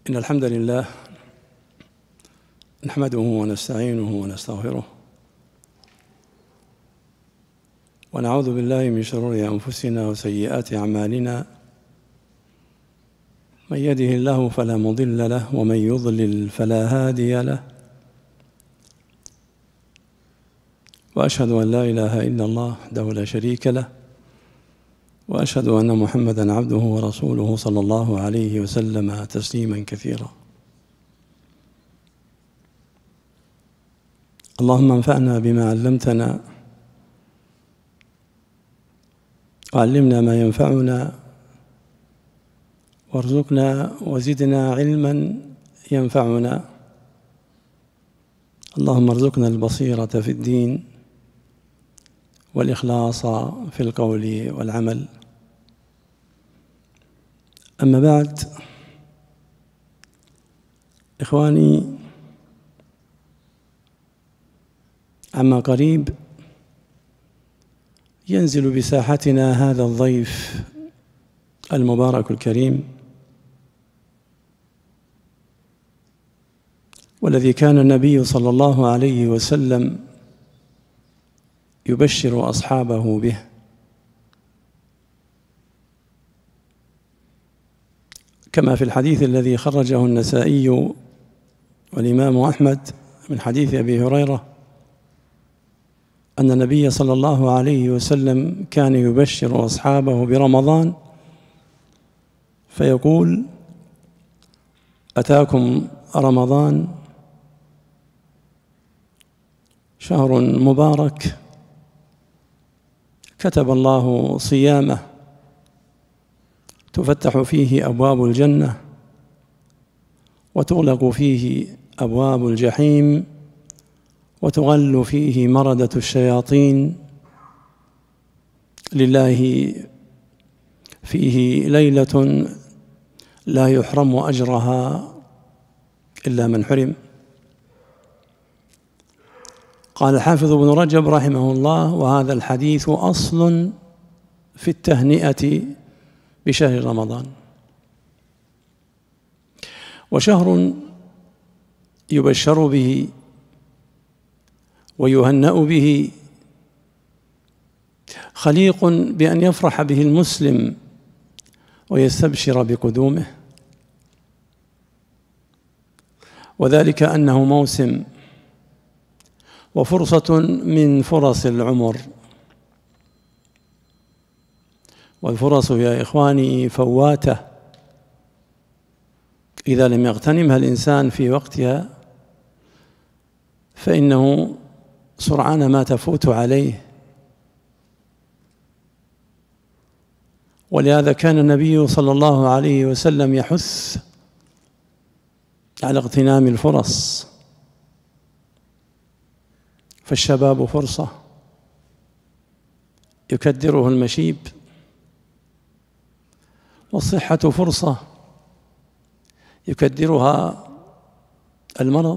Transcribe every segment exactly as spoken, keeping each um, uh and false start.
إن الحمد لله نحمده ونستعينه ونستغفره ونعوذ بالله من شرور أنفسنا وسيئات أعمالنا. من يهده الله فلا مضل له ومن يضلل فلا هادي له، وأشهد أن لا إله إلا الله وحده لا شريك له، وأشهد أن محمدًا عبده ورسوله صلى الله عليه وسلم تسليمًا كثيرا. اللهم انفعنا بما علمتنا وعلمنا ما ينفعنا وارزقنا وزدنا علما ينفعنا. اللهم ارزقنا البصيرة في الدين والإخلاص في القول والعمل. أما بعد، إخواني، عما قريب ينزل بساحتنا هذا الضيف المبارك الكريم، والذي كان النبي صلى الله عليه وسلم يبشر أصحابه به. كما في الحديث الذي خرجه النسائي والإمام أحمد من حديث أبي هريرة أن النبي صلى الله عليه وسلم كان يبشر أصحابه برمضان فيقول: أتاكم رمضان شهر مبارك كتب الله صيامه، تفتح فيه أبواب الجنة وتغلق فيه أبواب الجحيم وتغل فيه مردة الشياطين، لله فيه ليلة لا يحرم أجرها إلا من حرم. قال الحافظ ابن رجب رحمه الله: وهذا الحديث أصل في التهنئة بشهر رمضان، وشهر يبشر به ويهنأ به خليق بأن يفرح به المسلم ويستبشر بقدومه، وذلك أنه موسم وفرصة من فرص العمر، والفرص يا إخواني فواتة إذا لم يغتنمها الإنسان في وقتها فإنه سرعان ما تفوت عليه. ولهذا كان النبي صلى الله عليه وسلم يحث على اغتنام الفرص، فالشباب فرصة يكدره المشيب، والصحة فرصة يكدرها المرض،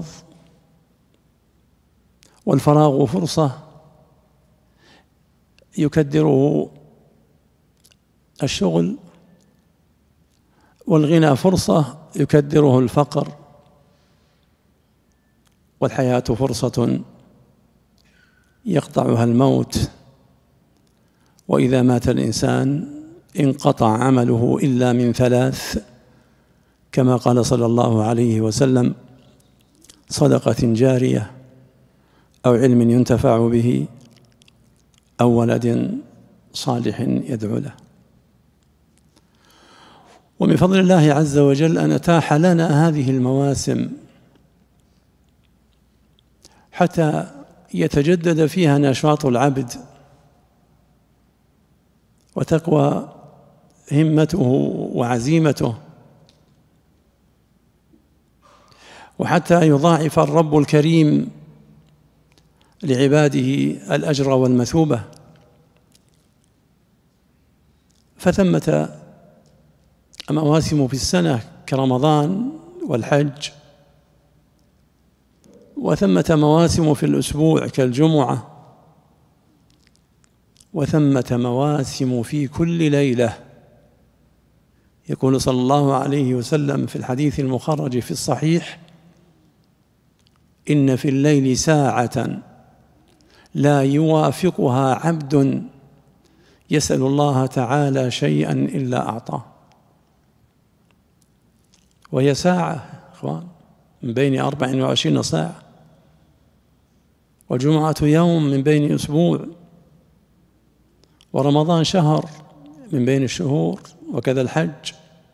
والفراغ فرصة يكدره الشغل، والغنى فرصة يكدره الفقر، والحياة فرصة يقطعها الموت، وإذا مات الإنسان انقطع عمله إلا من ثلاث، كما قال صلى الله عليه وسلم: صدقة جارية أو علم ينتفع به أو ولد صالح يدعو له. ومن فضل الله عز وجل أن أتاح لنا هذه المواسم حتى يتجدد فيها نشاط العبد وتقوى همته وعزيمته، وحتى يضاعف الرب الكريم لعباده الأجر والمثوبة. فثمة مواسم في السنة كرمضان والحج، وثمة مواسم في الأسبوع كالجمعة، وثمة مواسم في كل ليلة يقول صلى الله عليه وسلم في الحديث المخرج في الصحيح: إن في الليل ساعة لا يوافقها عبد يسأل الله تعالى شيئا إلا أعطاه. وهي ساعة إخوان من بين أربع وعشرين ساعة، والجمعة يوم من بين أسبوع، ورمضان شهر من بين الشهور، وكذا الحج.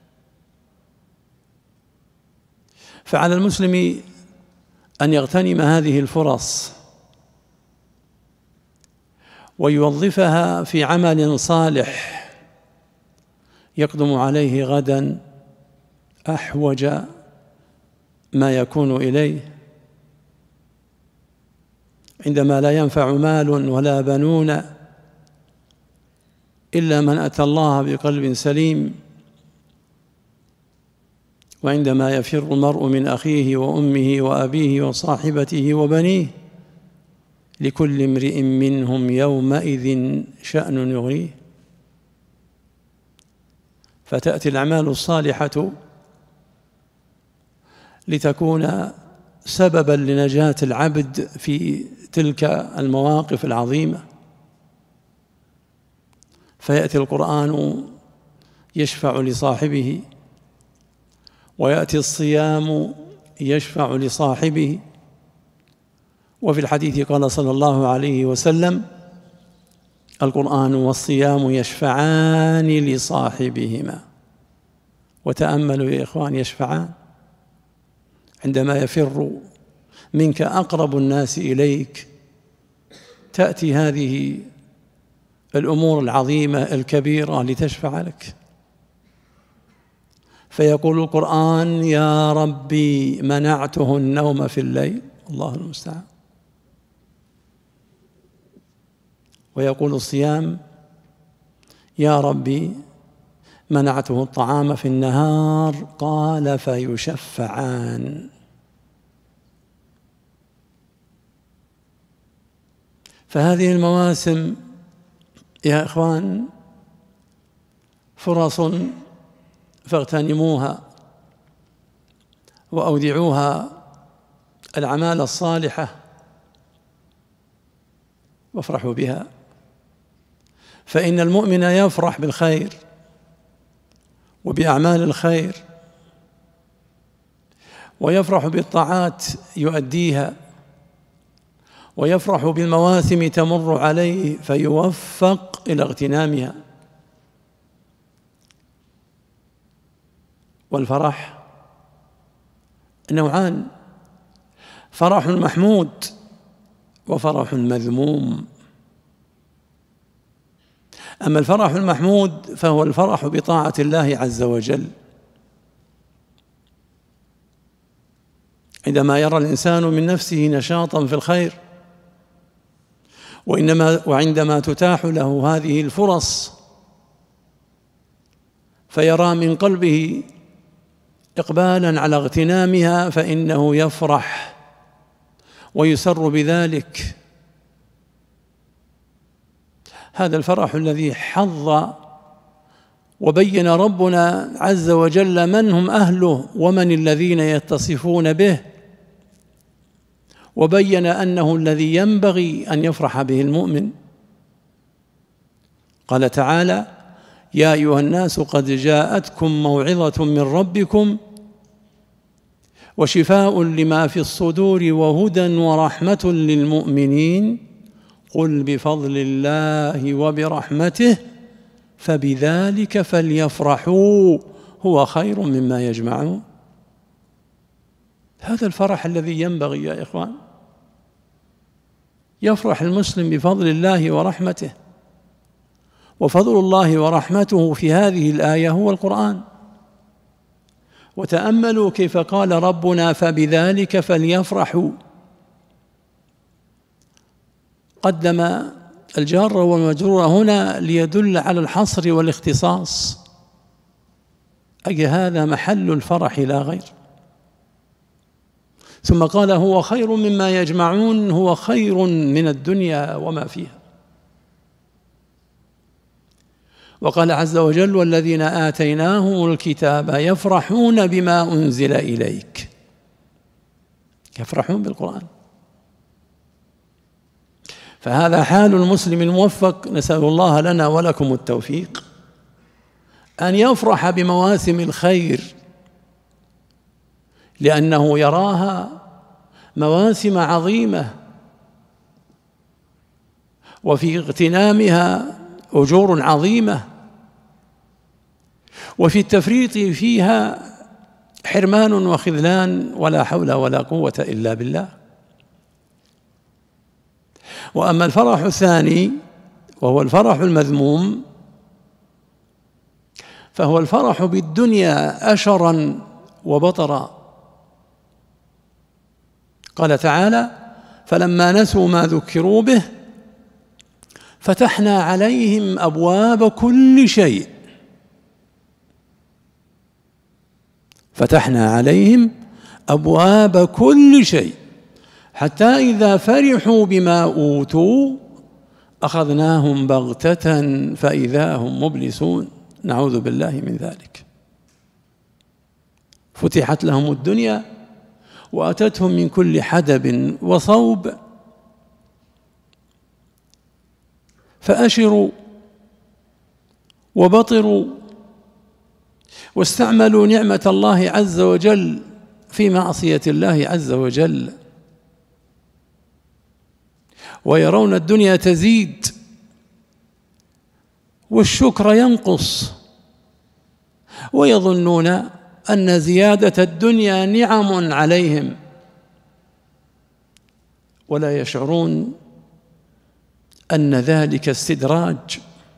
فعلى المسلم أن يغتنم هذه الفرص ويوظفها في عمل صالح يقدم عليه غدا أحوج ما يكون إليه، عندما لا ينفع مال ولا بنون إلا من أتى الله بقلب سليم، وعندما يفر المرء من أخيه وأمه وأبيه وصاحبته وبنيه لكل امرئ منهم يومئذ شأن يغنيه. فتأتي الأعمال الصالحة لتكون سببا لنجاة العبد في تلك المواقف العظيمة. فيأتي القرآن يشفع لصاحبه، ويأتي الصيام يشفع لصاحبه. وفي الحديث قال صلى الله عليه وسلم: القرآن والصيام يشفعان لصاحبهما. وتأملوا يا إخوان، يشفعان عندما يفر منك أقرب الناس إليك، تأتي هذه الأمور العظيمة الكبيرة لتشفع لك. فيقول القرآن: يا ربي منعته النوم في الليل. الله المستعان. ويقول الصيام: يا ربي منعته الطعام في النهار. قال: فيشفعان. فهذه المواسم يا إخوان فرص فاغتنموها وأودعوها الأعمال الصالحة وافرحوا بها. فإن المؤمن يفرح بالخير وبأعمال الخير، ويفرح بالطاعات يؤديها، ويفرح بالمواسم تمر عليه فيوفق إلى اغتنامها. والفرح نوعان: فرح محمود وفرح مذموم. أما الفرح المحمود فهو الفرح بطاعة الله عز وجل، عندما يرى الإنسان من نفسه نشاطا في الخير، وإنما وعندما تتاح له هذه الفرص فيرى من قلبه إقبالا على اغتنامها، فإنه يفرح ويسر بذلك. هذا الفرح الذي حظ وبين ربنا عز وجل من هم أهله ومن الذين يتصفون به، وبين أنه الذي ينبغي أن يفرح به المؤمن. قال تعالى: يا أيها الناس قد جاءتكم موعظة من ربكم وشفاء لما في الصدور وهدى ورحمة للمؤمنين قل بفضل الله وبرحمته فبذلك فليفرحوا هو خير مما يجمعون. هذا الفرح الذي ينبغي يا إخوان. يفرح المسلم بفضل الله ورحمته، وفضل الله ورحمته في هذه الآية هو القرآن. وتأملوا كيف قال ربنا: فبذلك فليفرحوا. قدم الجار والمجرور هنا ليدل على الحصر والاختصاص، أي هذا محل الفرح لا غير. ثم قال: هو خير مما يجمعون، هو خير من الدنيا وما فيها. وقال عز وجل: والذين آتيناهم الكتاب يفرحون بما أنزل إليك. يفرحون بالقرآن. فهذا حال المسلم الموفق، نسأل الله لنا ولكم التوفيق، أن يفرح بمواسم الخير، لأنه يراها مواسم عظيمة، وفي اغتنامها أجور عظيمة، وفي التفريط فيها حرمان وخذلان ولا حول ولا قوة إلا بالله. وأما الفرح الثاني وهو الفرح المذموم، فهو الفرح بالدنيا أشرا وبطرا. قال تعالى: فلما نسوا ما ذكروا به فتحنا عليهم أبواب كل شيء فتحنا عليهم أبواب كل شيء حتى إذا فرحوا بما أوتوا أخذناهم بغتة فإذا هم مبلسون. نعوذ بالله من ذلك. فتحت لهم الدنيا وأتتهم من كل حدب وصوب، فأشروا وبطروا واستعملوا نعمة الله عز وجل في معصية الله عز وجل، ويرون الدنيا تزيد والشكر ينقص، ويظنون أن زيادة الدنيا نعم عليهم، ولا يشعرون أن ذلك استدراج.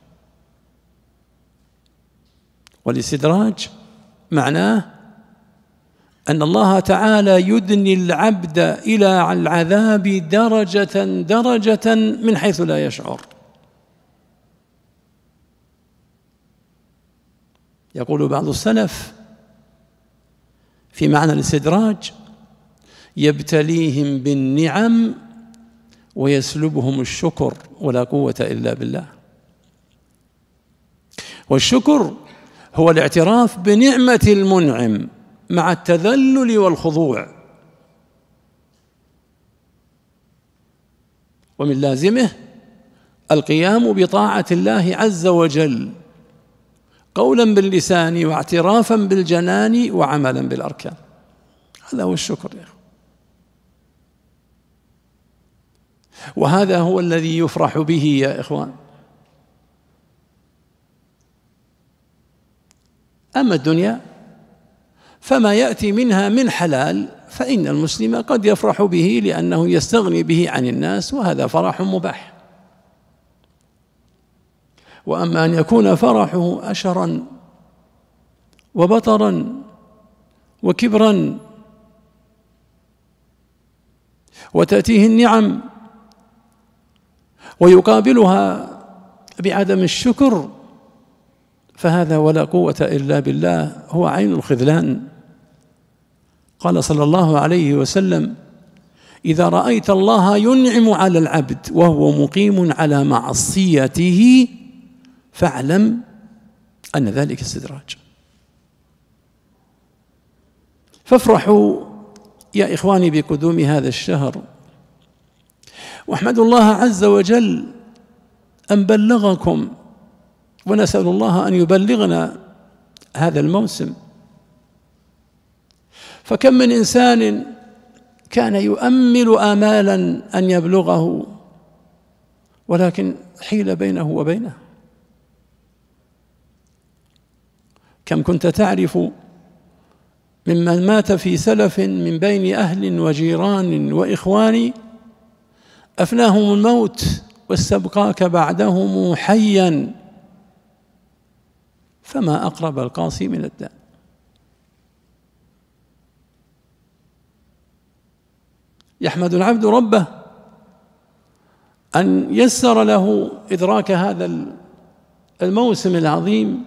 والاستدراج معناه أن الله تعالى يدني العبد إلى العذاب درجة درجة من حيث لا يشعر. يقول بعض السلف في معنى الاستدراج: يبتليهم بالنعم ويسلبهم الشكر، ولا قوة إلا بالله. والشكر هو الاعتراف بنعمة المنعم مع التذلل والخضوع، ومن لازمه القيام بطاعة الله عز وجل قولا باللسان واعترافا بالجنان وعملا بالأركان. هذا هو الشكر يا أخي، وهذا هو الذي يفرح به يا إخوان. أما الدنيا فما يأتي منها من حلال فإن المسلم قد يفرح به لأنه يستغني به عن الناس، وهذا فرح مباح. وأما أن يكون فرحه أشرا وبطرا وكبرا وتأتيه النعم ويقابلها بعدم الشكر، فهذا ولا قوة إلا بالله، هو عين الخذلان. قال صلى الله عليه وسلم: إذا رأيت الله ينعم على العبد وهو مقيم على معصيته فاعلم أن ذلك استدراج. فافرحوا يا إخواني بقدوم هذا الشهر، واحمدوا الله عز وجل أن بلغكم، ونسأل الله أن يبلغنا هذا الموسم. فكم من إنسان كان يؤمل آمالا أن يبلغه، ولكن حيل بينه وبينه. كم كنت تعرف ممن مات في سلف من بين أهل وجيران وإخوان أفناهم الموت واستبقاك بعدهم حيا، فما أقرب القاسي من الداء. يحمد العبد ربه أن يسر له إدراك هذا الموسم العظيم،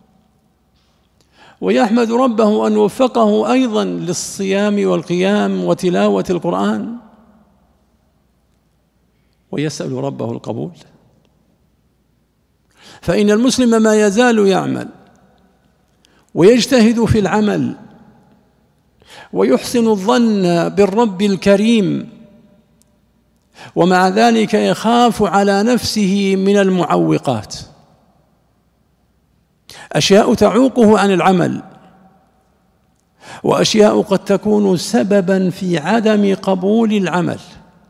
ويحمد ربه أن وفقه أيضا للصيام والقيام وتلاوة القرآن، ويسأل ربه القبول. فإن المسلم ما يزال يعمل ويجتهد في العمل ويحسن الظن بالرب الكريم، ومع ذلك يخاف على نفسه من المعوقات، أشياء تعوقه عن العمل، وأشياء قد تكون سببا في عدم قبول العمل.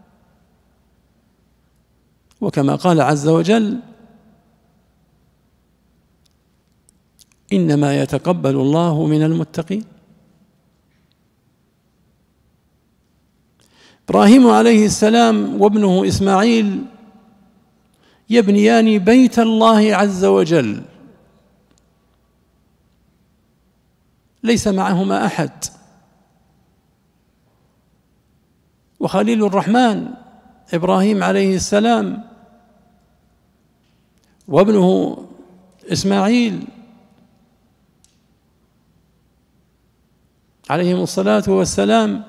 وكما قال عز وجل: إنما يتقبل الله من المتقين. إبراهيم عليه السلام وابنه إسماعيل يبنيان بيت الله عز وجل، ليس معهما أحد. وخليل الرحمن إبراهيم عليه السلام وابنه إسماعيل عليهم الصلاة والسلام،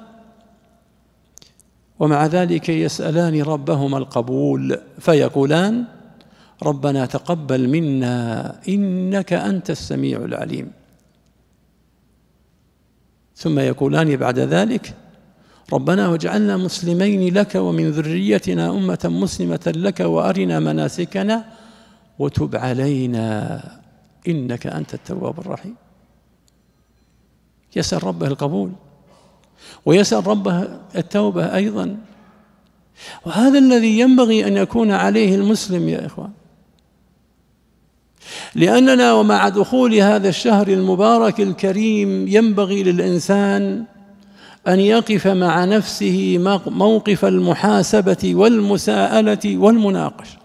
ومع ذلك يسألان ربهما القبول فيقولان: ربنا تقبل منا إنك أنت السميع العليم. ثم يقولان بعد ذلك: ربنا واجعلنا مسلمين لك ومن ذريتنا أمة مسلمة لك وأرنا مناسكنا وتب علينا إنك أنت التواب الرحيم. يسأل ربه القبول ويسأل ربه التوبة أيضا، وهذا الذي ينبغي أن يكون عليه المسلم يا إخوان، لأننا ومع دخول هذا الشهر المبارك الكريم ينبغي للإنسان أن يقف مع نفسه موقف المحاسبة والمساءلة والمناقشة،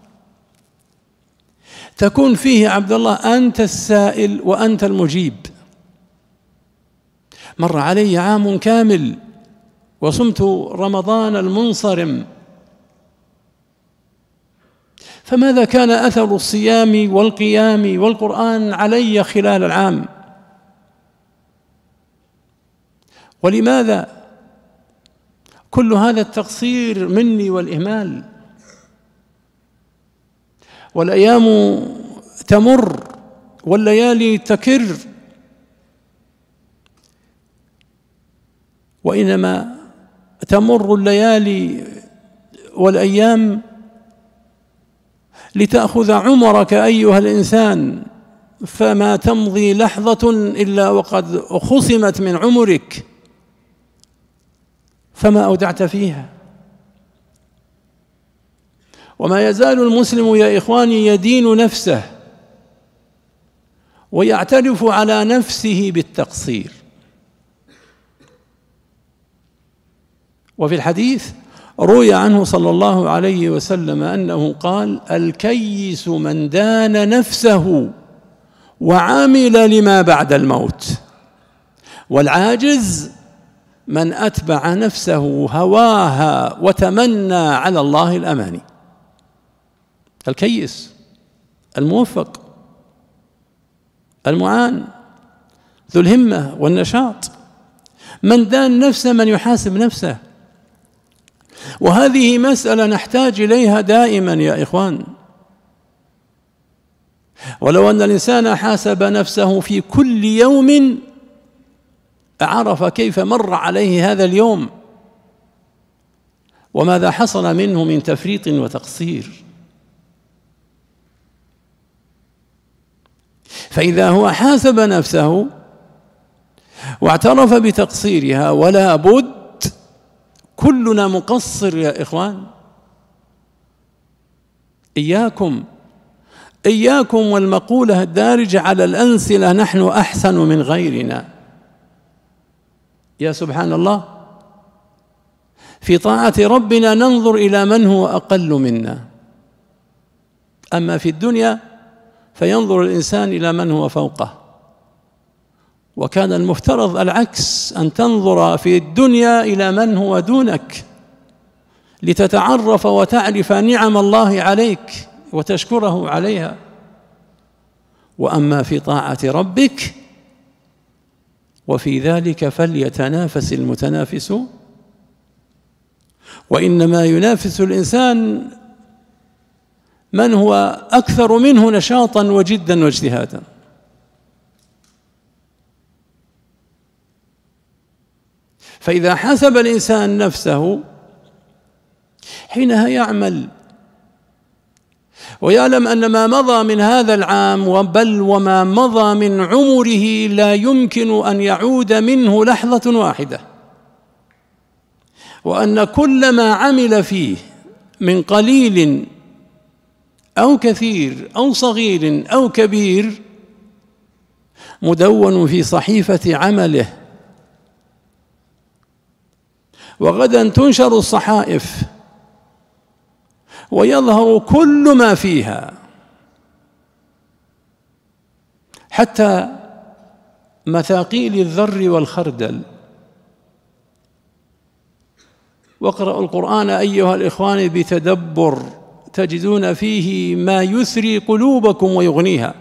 تكون فيه عبد الله أنت السائل وأنت المجيب. مر علي عام كامل وصمت رمضان المنصرم، فماذا كان أثر الصيام والقيام والقرآن علي خلال العام؟ ولماذا كل هذا التقصير مني والإهمال؟ والأيام تمر والليالي تكر، وإنما تمر الليالي والأيام لتأخذ عمرك أيها الإنسان، فما تمضي لحظة إلا وقد خصمت من عمرك، فما أودعت فيها. وما يزال المسلم يا إخواني يدين نفسه ويعترف على نفسه بالتقصير. وفي الحديث روي عنه صلى الله عليه وسلم أنه قال: الكيس من دان نفسه وعمل لما بعد الموت، والعاجز من أتبع نفسه هواها وتمنى على الله الأماني. الكيس الموفق المعان ذو الهمة والنشاط، من دان نفسه، من يحاسب نفسه. وهذه مسألة نحتاج إليها دائما يا إخوان. ولو أن الإنسان حاسب نفسه في كل يوم عرف كيف مر عليه هذا اليوم وماذا حصل منه من تفريط وتقصير. فإذا هو حاسب نفسه واعترف بتقصيرها، ولا بد كلنا مقصر يا إخوان، إياكم إياكم والمقولة الدارجة على الأنسلة نحن أحسن من غيرنا. يا سبحان الله، في طاعة ربنا ننظر إلى من هو أقل منا، أما في الدنيا فينظر الإنسان إلى من هو فوقه. وكان المفترض العكس، أن تنظر في الدنيا إلى من هو دونك لتتعرف وتعرف نعم الله عليك وتشكره عليها. وأما في طاعة ربك وفي ذلك فليتنافس المتنافسون. وإنما ينافس الإنسان من هو أكثر منه نشاطا وجدا واجتهادا. فإذا حاسب الإنسان نفسه حينها يعمل ويعلم أن ما مضى من هذا العام بل وما مضى من عمره لا يمكن أن يعود منه لحظة واحدة، وأن كل ما عمل فيه من قليل أو كثير أو صغير أو كبير مدون في صحيفة عمله، وغدا تنشر الصحائف ويظهر كل ما فيها، حتى مثاقيل الذر والخردل. واقرأوا القرآن أيها الإخوان بتدبر تجدون فيه ما يثري قلوبكم ويغنيها.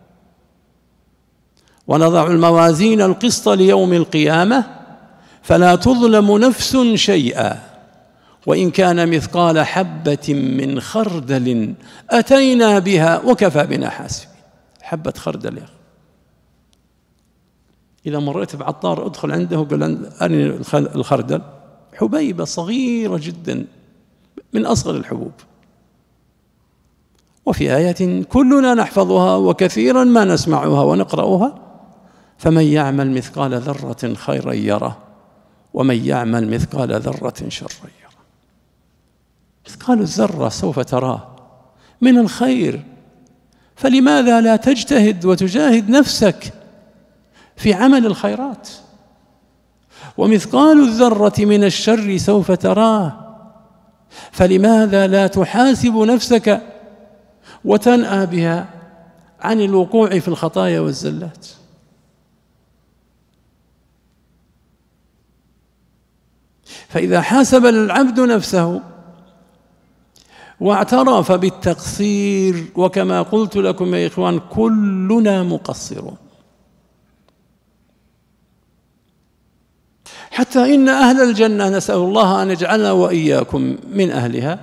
ونضع الموازين القسط ليوم القيامة فلا تظلم نفس شيئا وإن كان مثقال حبة من خردل أتينا بها وكفى بنا حاسبين. حبة خردل يا أخي، إذا مريت بعطار ادخل عنده وقل أرني الخردل، حبيبة صغيرة جدا من أصغر الحبوب. وفي آية كلنا نحفظها وكثيرا ما نسمعها ونقرأها: فمن يعمل مثقال ذرة خيرا يره ومن يعمل مثقال ذرة شرا يره. مثقال الذرة سوف تراه من الخير، فلماذا لا تجتهد وتجاهد نفسك في عمل الخيرات؟ ومثقال الذرة من الشر سوف تراه، فلماذا لا تحاسب نفسك وتنأى بها عن الوقوع في الخطايا والزلات؟ فإذا حاسب العبد نفسه واعترف بالتقصير، وكما قلت لكم يا إخوان كلنا مقصرون، حتى إن أهل الجنة نسأل الله أن يجعلنا وإياكم من أهلها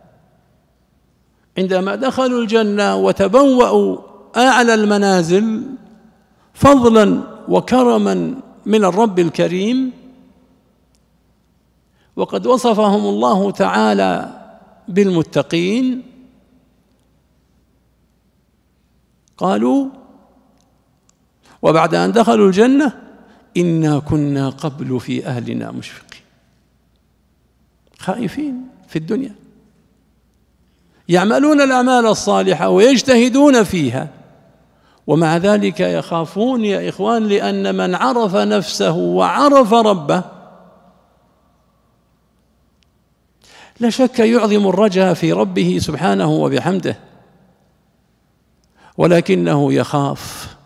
عندما دخلوا الجنة وتبوأوا أعلى المنازل فضلا وكرما من الرب الكريم، وقد وصفهم الله تعالى بالمتقين، قالوا وبعد أن دخلوا الجنة: إنا كنا قبل في أهلنا مشفقين. خائفين في الدنيا، يعملون الأعمال الصالحة ويجتهدون فيها، ومع ذلك يخافون يا إخوان، لأن من عرف نفسه وعرف ربه لا شك يعظم الرجاء في ربه سبحانه وبحمده، ولكنه يخاف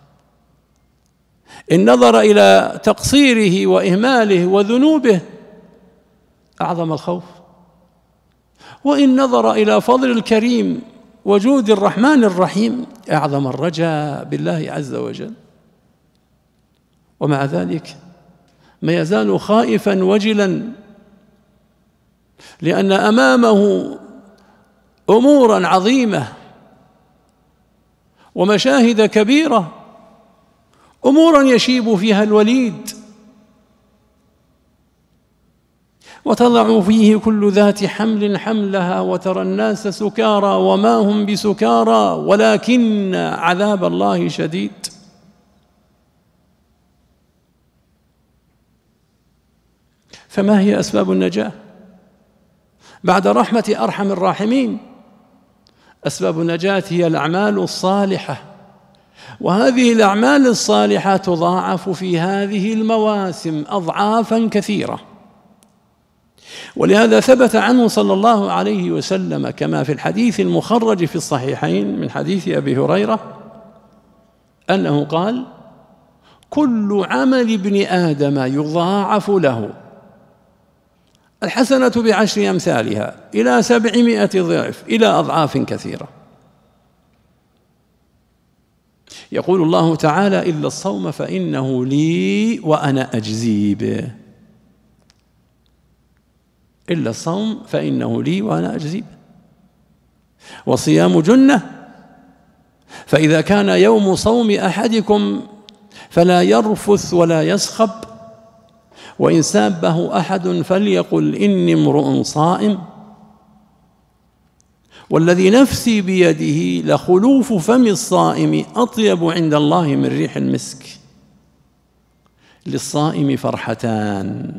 إن نظر إلى تقصيره وإهماله وذنوبه أعظم الخوف، وإن نظر إلى فضل الكريم وجود الرحمن الرحيم أعظم الرجاء بالله عز وجل. ومع ذلك ما يزال خائفا وجلا، لأن أمامه أمورا عظيمة ومشاهد كبيرة، أمورا يشيب فيها الوليد وتضع فيه كل ذات حمل حملها وترى الناس سكارى وما هم بسكارى ولكن عذاب الله شديد. فما هي أسباب النجاة بعد رحمة أرحم الراحمين؟ أسباب النجاة هي الأعمال الصالحة، وهذه الأعمال الصالحة تضاعف في هذه المواسم أضعافا كثيرة. ولهذا ثبت عنه صلى الله عليه وسلم كما في الحديث المخرج في الصحيحين من حديث أبي هريرة أنه قال: كل عمل ابن آدم يضاعف له الحسنة بعشر أمثالها إلى سبعمائة ضعف إلى أضعاف كثيرة. يقول الله تعالى: إلا الصوم فإنه لي وأنا أجزي به. إلا الصوم فإنه لي وأنا أجزي به. وصيام جنة، فإذا كان يوم صوم أحدكم فلا يرفث ولا يسخب، وإن سابه أحد فليقل إني امرؤ صائم، والذي نفسي بيده لخلوف فم الصائم أطيب عند الله من ريح المسك. للصائم فرحتان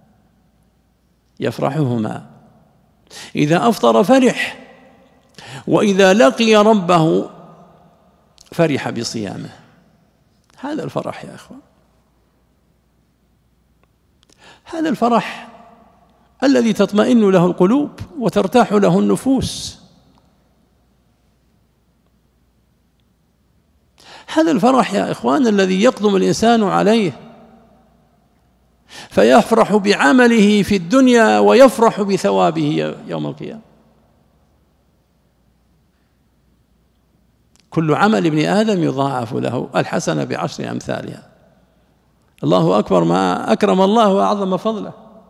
يفرحهما، إذا أفطر فرح، وإذا لقي ربه فرح بصيامه. هذا الفرح يا أخوان، هذا الفرح الذي تطمئن له القلوب وترتاح له النفوس. هذا الفرح يا إخوان الذي يقدم الإنسان عليه فيفرح بعمله في الدنيا ويفرح بثوابه يوم القيامة. كل عمل ابن آدم يضاعف له الحسنة بعشر أمثالها. الله أكبر، ما أكرم الله وأعظم فضله.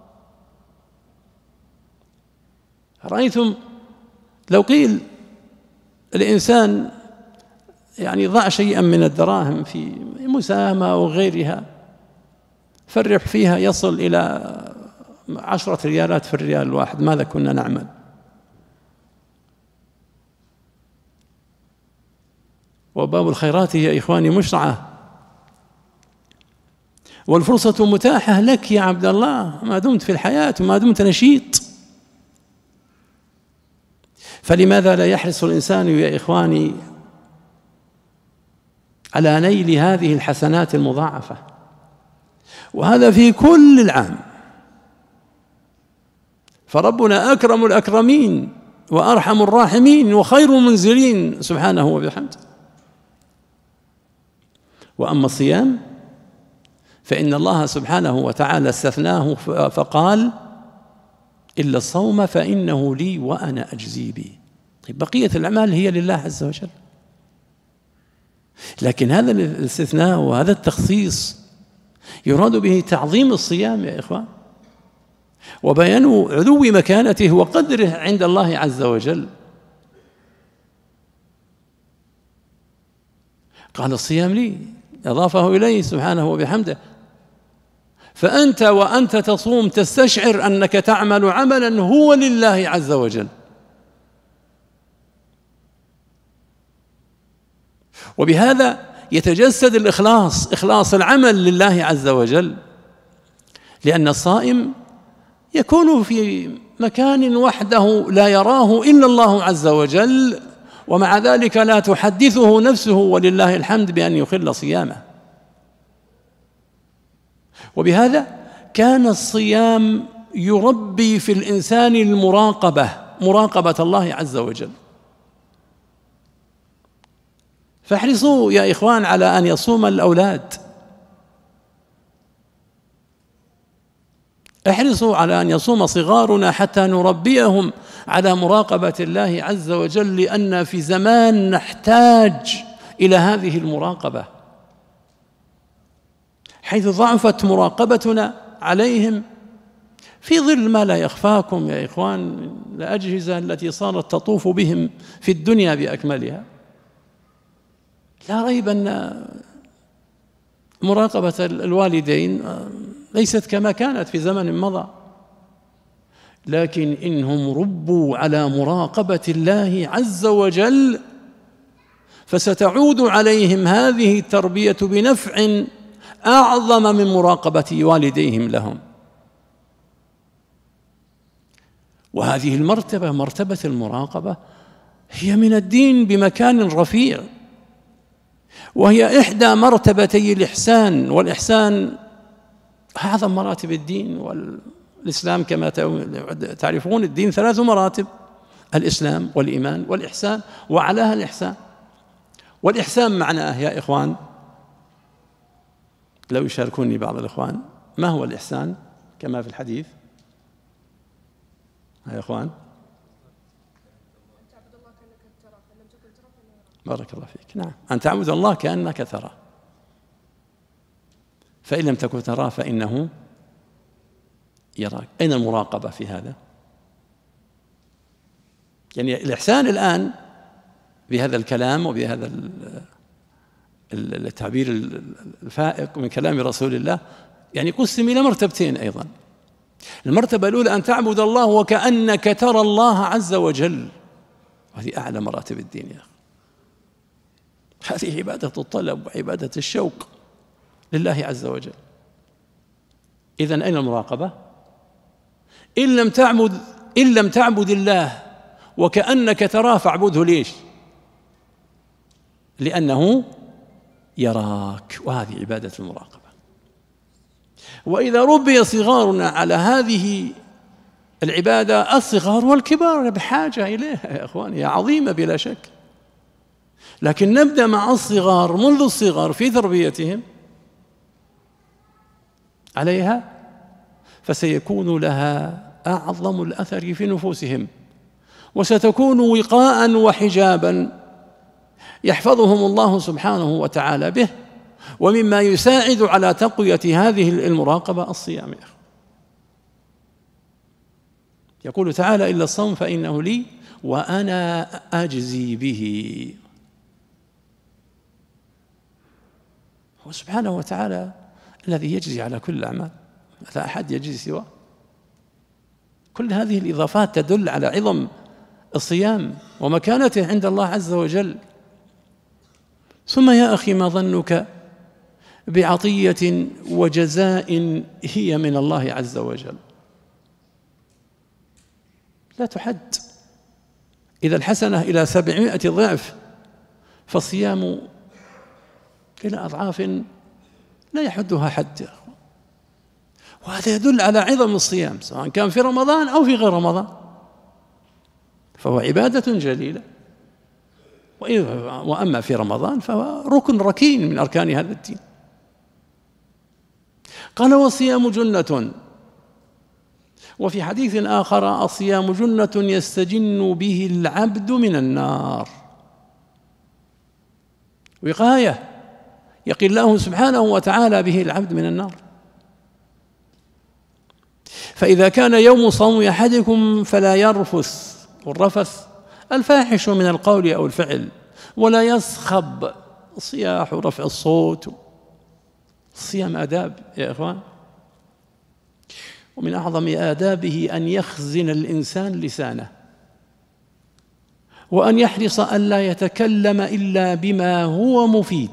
رأيتم لو قيل الإنسان يعني ضع شيئا من الدراهم في مساهمة أو غيرها فالربح فيها يصل إلى عشرة ريالات في الريال الواحد، ماذا كنا نعمل؟ وباب الخيرات يا إخواني مشرعة، والفرصة متاحة لك يا عبد الله ما دمت في الحياة وما دمت نشيط. فلماذا لا يحرص الإنسان يا إخواني على نيل هذه الحسنات المضاعفة؟ وهذا في كل العام، فربنا أكرم الأكرمين وأرحم الراحمين وخير المنزلين سبحانه وبحمده. وأما الصيام فإن الله سبحانه وتعالى استثناه فقال إلا الصوم فإنه لي وأنا أجزي به. طيب بقية الأعمال هي لله عز وجل، لكن هذا الاستثناء وهذا التخصيص يراد به تعظيم الصيام يا إخوان، وبيان علو مكانته وقدره عند الله عز وجل. قال الصيام لي، أضافه إليه سبحانه وبحمده. فأنت وأنت تصوم تستشعر أنك تعمل عملا هو لله عز وجل، وبهذا يتجسد الإخلاص، إخلاص العمل لله عز وجل، لأن الصائم يكون في مكان وحده لا يراه إلا الله عز وجل، ومع ذلك لا تحدثه نفسه ولله الحمد بأن يخل صيامه. وبهذا كان الصيام يربي في الإنسان المراقبة، مراقبة الله عز وجل. فاحرصوا يا إخوان على أن يصوم الأولاد، احرصوا على أن يصوم صغارنا حتى نربيهم على مراقبة الله عز وجل، لأن في زمان نحتاج إلى هذه المراقبة، حيث ضعفت مراقبتنا عليهم في ظل ما لا يخفاكم يا إخوان الأجهزة التي صارت تطوف بهم في الدنيا بأكملها. لا ريب أن مراقبة الوالدين ليست كما كانت في زمن مضى، لكن إنهم ربوا على مراقبة الله عز وجل فستعود عليهم هذه التربية بنفع أعظم من مراقبة والديهم لهم. وهذه المرتبة، مرتبة المراقبة، هي من الدين بمكان رفيع، وهي إحدى مرتبتي الإحسان، والإحسان أعظم مراتب الدين. والإسلام كما تعرفون الدين ثلاث مراتب: الإسلام والإيمان والإحسان، وعلاها الإحسان. والإحسان معناه يا إخوان، لو يشاركوني بعض الإخوان، ما هو الإحسان كما في الحديث يا إخوان؟ بارك الله فيك. نعم، أن تعبد الله كأنك تراه، فإن لم تكن تراه فإنه يراك. أين المراقبة في هذا؟ يعني الإحسان الآن بهذا الكلام وبهذا التعبير الفائق من كلام رسول الله يعني قسم إلى مرتبتين أيضا. المرتبة الأولى أن تعبد الله وكأنك ترى الله عز وجل، وهذه أعلى مراتب الدين يا أخي. هذه عبادة الطلب وعبادة الشوق لله عز وجل. إذن أين المراقبة؟ إن لم تعبد إن لم تعبد الله وكأنك تراه فاعبده. ليش؟ لأنه يراك، وهذه عبادة المراقبة. وإذا ربي صغارنا على هذه العبادة، الصغار والكبار بحاجة إليها يا إخواني، عظيمة بلا شك، لكن نبدأ مع الصغار منذ الصغر في تربيتهم عليها، فسيكون لها أعظم الأثر في نفوسهم، وستكون وقاء وحجابا يحفظهم الله سبحانه وتعالى به. ومما يساعد على تقوية هذه المراقبة الصيام. يقول تعالى: إلا الصوم فإنه لي وأنا أجزي به. هو سبحانه وتعالى الذي يجزي على كل الأعمال، لا أحد يجزي سواه. كل هذه الإضافات تدل على عظم الصيام ومكانته عند الله عز وجل. ثم يا أخي، ما ظنك بعطية وجزاء هي من الله عز وجل لا تحد. إذا الحسنة إلى سبعمائة ضعف، فالصيام إلى أضعاف لا يحدها حد. وهذا يدل على عظم الصيام، سواء كان في رمضان أو في غير رمضان، فهو عبادة جليلة. وأما في رمضان فهو ركن ركين من أركان هذا الدين. قال: والصيام جنة. وفي حديث آخر: الصيام جنة يستجن به العبد من النار. وقاية يقي الله سبحانه وتعالى به العبد من النار. فإذا كان يوم صوم أحدكم فلا يرفث، والرفث الفاحش من القول أو الفعل، ولا يصخب، الصياح ورفع الصوت. الصيام آداب يا إخوان، ومن أعظم آدابه أن يخزن الإنسان لسانه، وأن يحرص أن لا يتكلم إلا بما هو مفيد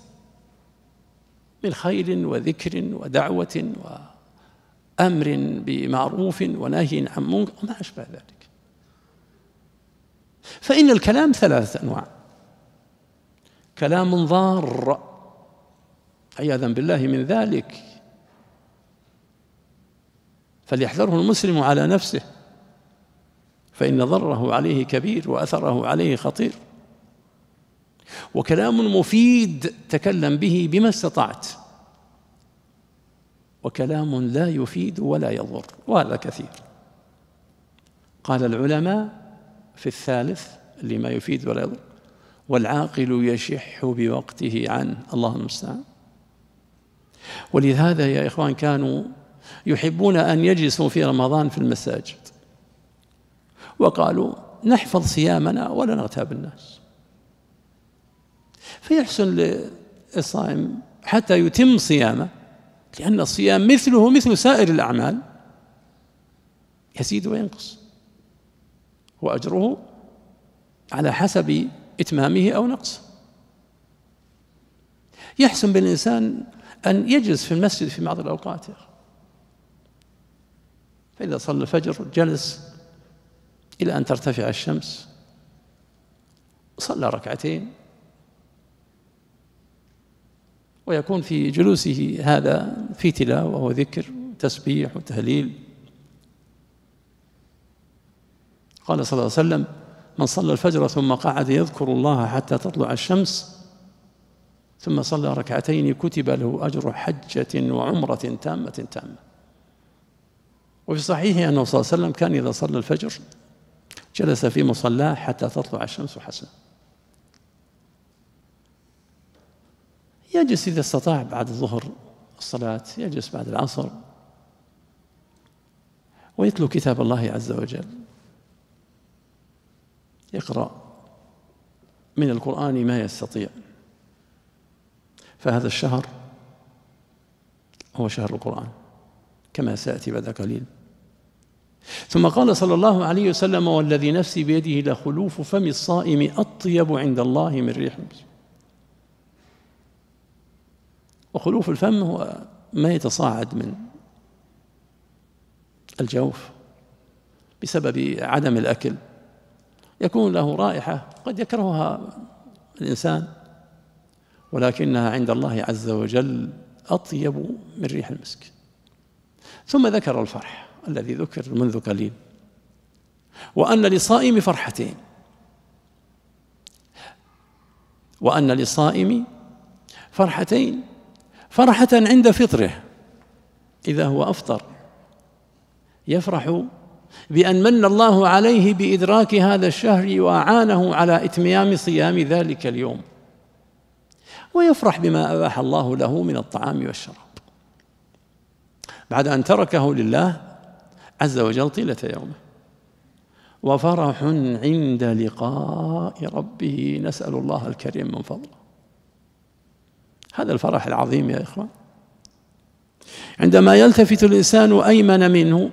من خير وذكر ودعوة وأمر بمعروف ونهي عن منكر وما أشبه ذلك. فإن الكلام ثلاثة أنواع: كلام ضار عياذا بالله من ذلك، فليحذره المسلم على نفسه، فإن ضرره عليه كبير وأثره عليه خطير. وكلام مفيد تكلم به بما استطعت، وكلام لا يفيد ولا يضر، وهذا كثير. قال العلماء في الثالث اللي ما يفيد ولا يضر: والعاقل يشح بوقته عنه. الله المستعان. ولهذا يا إخوان كانوا يحبون أن يجلسوا في رمضان في المساجد، وقالوا: نحفظ صيامنا ولا نغتاب الناس. فيحسن للصائم حتى يتم صيامه، لأن الصيام مثله مثل سائر الأعمال، يزيد وينقص، وأجره على حسب إتمامه أو نقصه. يحسن بالإنسان أن يجلس في المسجد في بعض الأوقات، فإذا صلى الفجر جلس إلى أن ترتفع الشمس، صلى ركعتين، ويكون في جلوسه هذا في تلاوة وذكر وتسبيح وتهليل. قال صلى الله عليه وسلم: من صلى الفجر ثم قعد يذكر الله حتى تطلع الشمس ثم صلى ركعتين كتب له أجر حجة وعمرة تامة تامة. وفي صحيحه أنه صلى الله عليه وسلم كان إذا صلى الفجر جلس في مصلاه حتى تطلع الشمس حسنا. يجلس إذا استطاع بعد الظهر الصلاة، يجلس بعد العصر ويتلو كتاب الله عز وجل. يقرأ من القرآن ما يستطيع. فهذا الشهر هو شهر القرآن كما سيأتي بعد قليل. ثم قال صلى الله عليه وسلم: والذي نفسي بيده لخلوف فم الصائم أطيب عند الله من ريح المسك. وخلوف الفم هو ما يتصاعد من الجوف بسبب عدم الأكل، يكون له رائحة قد يكرهها الإنسان، ولكنها عند الله عز وجل أطيب من ريح المسك. ثم ذكر الفرح الذي ذكر منذ قليل، وأن للصائم فرحتين، وأن للصائم فرحتين: فرحة عند فطره إذا هو أفطر، يفرح بأن من الله عليه بإدراك هذا الشهر وأعانه على إتمام صيام ذلك اليوم، ويفرح بما أباح الله له من الطعام والشراب بعد أن تركه لله عز وجل طيلة يومه. وفرح عند لقاء ربه، نسأل الله الكريم من فضله. هذا الفرح العظيم يا إخوان، عندما يلتفت الإنسان أيمن منه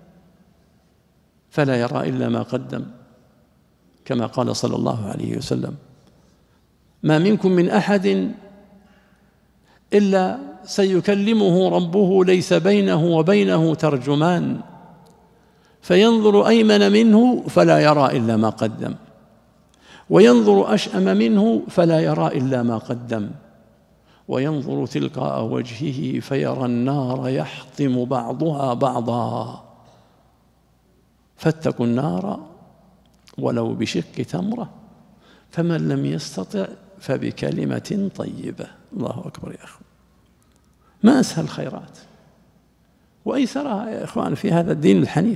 فلا يرى إلا ما قدم، كما قال صلى الله عليه وسلم: ما منكم من أحد إلا سيكلمه ربه ليس بينه وبينه ترجمان، فينظر أيمن منه فلا يرى إلا ما قدم، وينظر أشأم منه فلا يرى إلا ما قدم، وينظر تلقاء وجهه فيرى النار يحطم بعضها بعضا، فاتقوا النار ولو بشق تمرة، فمن لم يستطع فبكلمة طيبة. الله أكبر يا أخوان، ما أسهل الخيرات وأيسرها يا إخوان في هذا الدين الحنيف،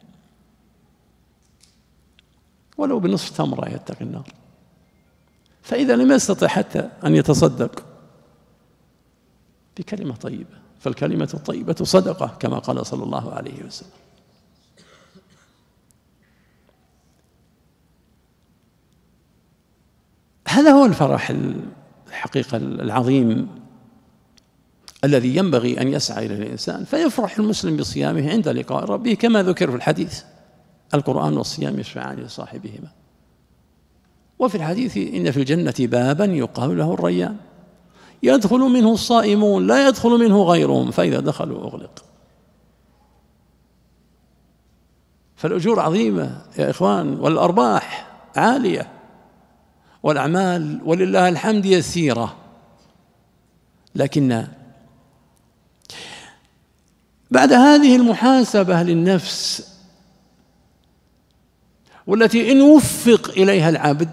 ولو بنصف تمرة يتقي النار. فإذا لم يستطع حتى أن يتصدق بكلمة طيبة، فالكلمة الطيبة صدقة كما قال صلى الله عليه وسلم. هذا هو الفرح الحقيقة العظيم الذي ينبغي أن يسعى إلى الإنسان، فيفرح المسلم بصيامه عند لقاء ربه كما ذكر في الحديث: القرآن والصيام يشفعان لصاحبهما. وفي الحديث: إن في الجنة بابا يقال له الريان، يدخل منه الصائمون لا يدخل منه غيرهم، فإذا دخلوا أغلق. فالأجور عظيمة يا إخوان، والأرباح عالية، والأعمال ولله الحمد يسيرة، لكن بعد هذه المحاسبة للنفس، والتي إن وفق إليها العبد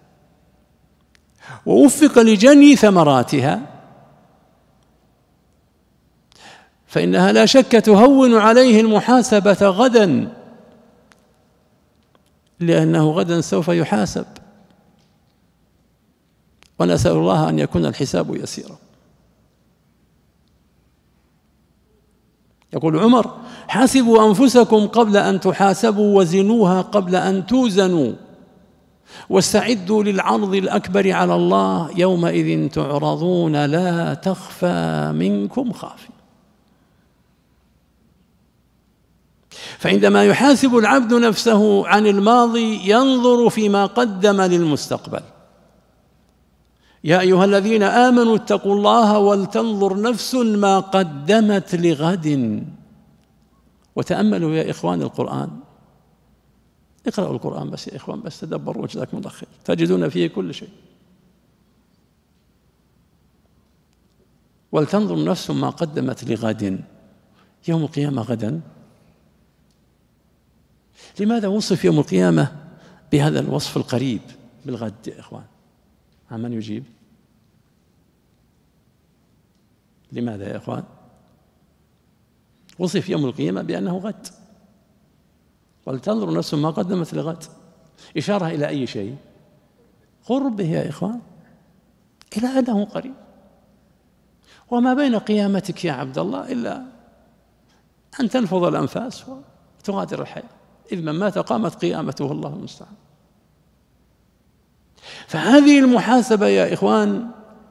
ووفق لجني ثمراتها فإنها لا شك تهون عليه المحاسبة غدا، لأنه غدا سوف يحاسب، ونسأل الله أن يكون الحساب يسيرا. يقول عمر: حاسبوا أنفسكم قبل أن تحاسبوا، وزنوها قبل أن توزنوا، واستعدوا للعرض الأكبر على الله، يومئذ تعرضون لا تخفى منكم خافية. فعندما يحاسب العبد نفسه عن الماضي ينظر فيما قدم للمستقبل. يا أيها الذين آمنوا اتقوا الله ولتنظر نفس ما قدمت لغد. وتأملوا يا إخوان القرآن، اقرأوا القرآن بس يا إخوان، بس تدبروا جزاكم الله خير، تجدون فيه كل شيء. ولتنظر نفس ما قدمت لغد، يوم القيامة غدا. لماذا وصف يوم القيامة بهذا الوصف القريب بالغد يا إخوان؟ من يجيب؟ لماذا يا إخوان وصف يوم القيامة بأنه غد؟ ولتنظر نفس ما قدمت لغد، إشارة إلى أي شيء؟ قربه يا إخوان، إلى أنه قريب. وما بين قيامتك يا عبد الله إلا أن تنفض الأنفاس وتغادر الحياة، إذ من مات قامت قيامته، الله المستعان. فهذه المحاسبة يا إخوان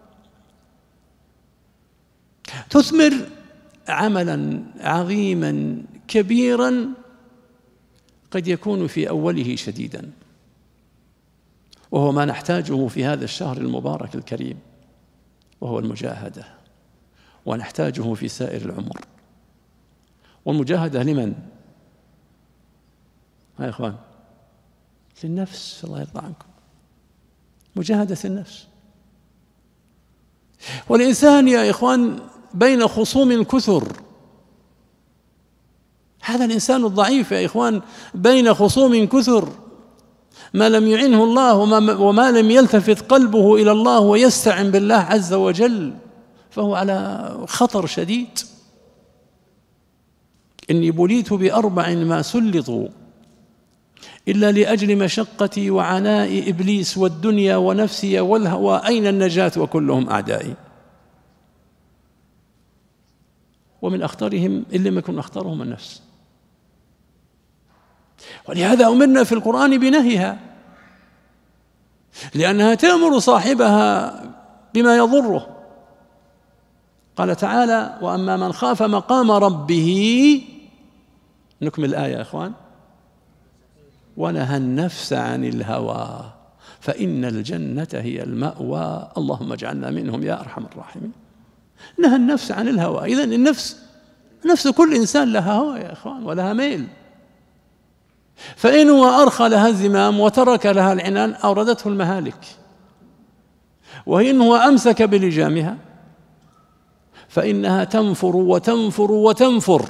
تثمر عملا عظيما كبيرا قد يكون في أوله شديدا، وهو ما نحتاجه في هذا الشهر المبارك الكريم، وهو المجاهدة، ونحتاجه في سائر العمر. والمجاهدة لمن؟ يا إخوان للنفس، الله يرضى عنكم، مجاهدة النفس. والإنسان يا إخوان بين خصوم كثر، هذا الإنسان الضعيف يا إخوان بين خصوم كثر، ما لم يعنه الله وما, وما لم يلتفت قلبه إلى الله ويستعن بالله عز وجل فهو على خطر شديد. إني بليت بأربع ما سلطوا إلا لأجل مشقتي وعناء إبليس والدنيا ونفسي والهوى، أين النجاة وكلهم أعدائي. ومن أخطرهم إن لم يكن أخطرهم النفس، ولهذا أمرنا في القرآن بنهيها، لأنها تأمر صاحبها بما يضره. قال تعالى: وأما من خاف مقام ربه، نكمل الآية يا أخوان، ونهى النفس عن الهوى فإن الجنة هي المأوى. اللهم اجعلنا منهم يا أرحم الراحمين. نهى النفس عن الهوى. إذن النفس نفس كل إنسان لها هوى يا إخوان ولها ميل، فإن هو أرخى لها الزمام وترك لها العنان أوردته المهالك، وإن هو أمسك بلجامها فإنها تنفر وتنفر وتنفر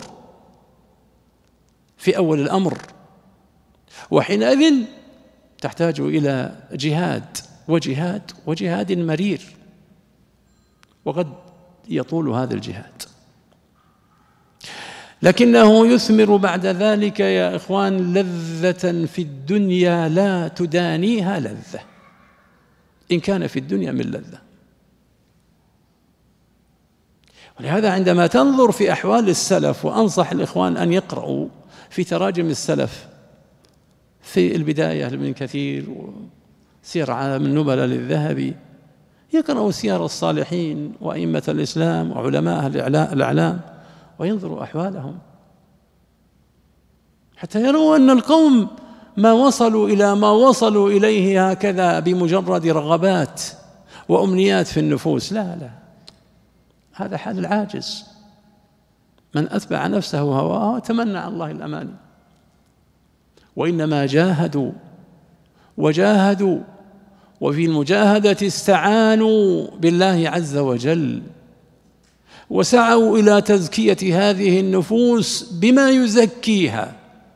في أول الأمر، وحينئذ تحتاج إلى جهاد وجهاد وجهاد مرير، وقد يطول هذا الجهاد، لكنه يثمر بعد ذلك يا إخوان لذة في الدنيا لا تدانيها لذة، إن كان في الدنيا من لذة. ولهذا عندما تنظر في أحوال السلف، وأنصح الإخوان أن يقرأوا في تراجم السلف في البداية لابن كثير وسير عالم النبلاء للذهبي، يقرأوا سير الصالحين وأئمة الإسلام وعلماء الأعلام وينظروا أحوالهم حتى يروا أن القوم ما وصلوا إلى ما وصلوا إليه هكذا بمجرد رغبات وأمنيات في النفوس، لا لا، هذا حال العاجز، من أتبع نفسه هواه تمنى على الله الأماني. وإنما جاهدوا وجاهدوا، وفي المجاهدة استعانوا بالله عز وجل، وسعوا إلى تزكية هذه النفوس بما يزكيها.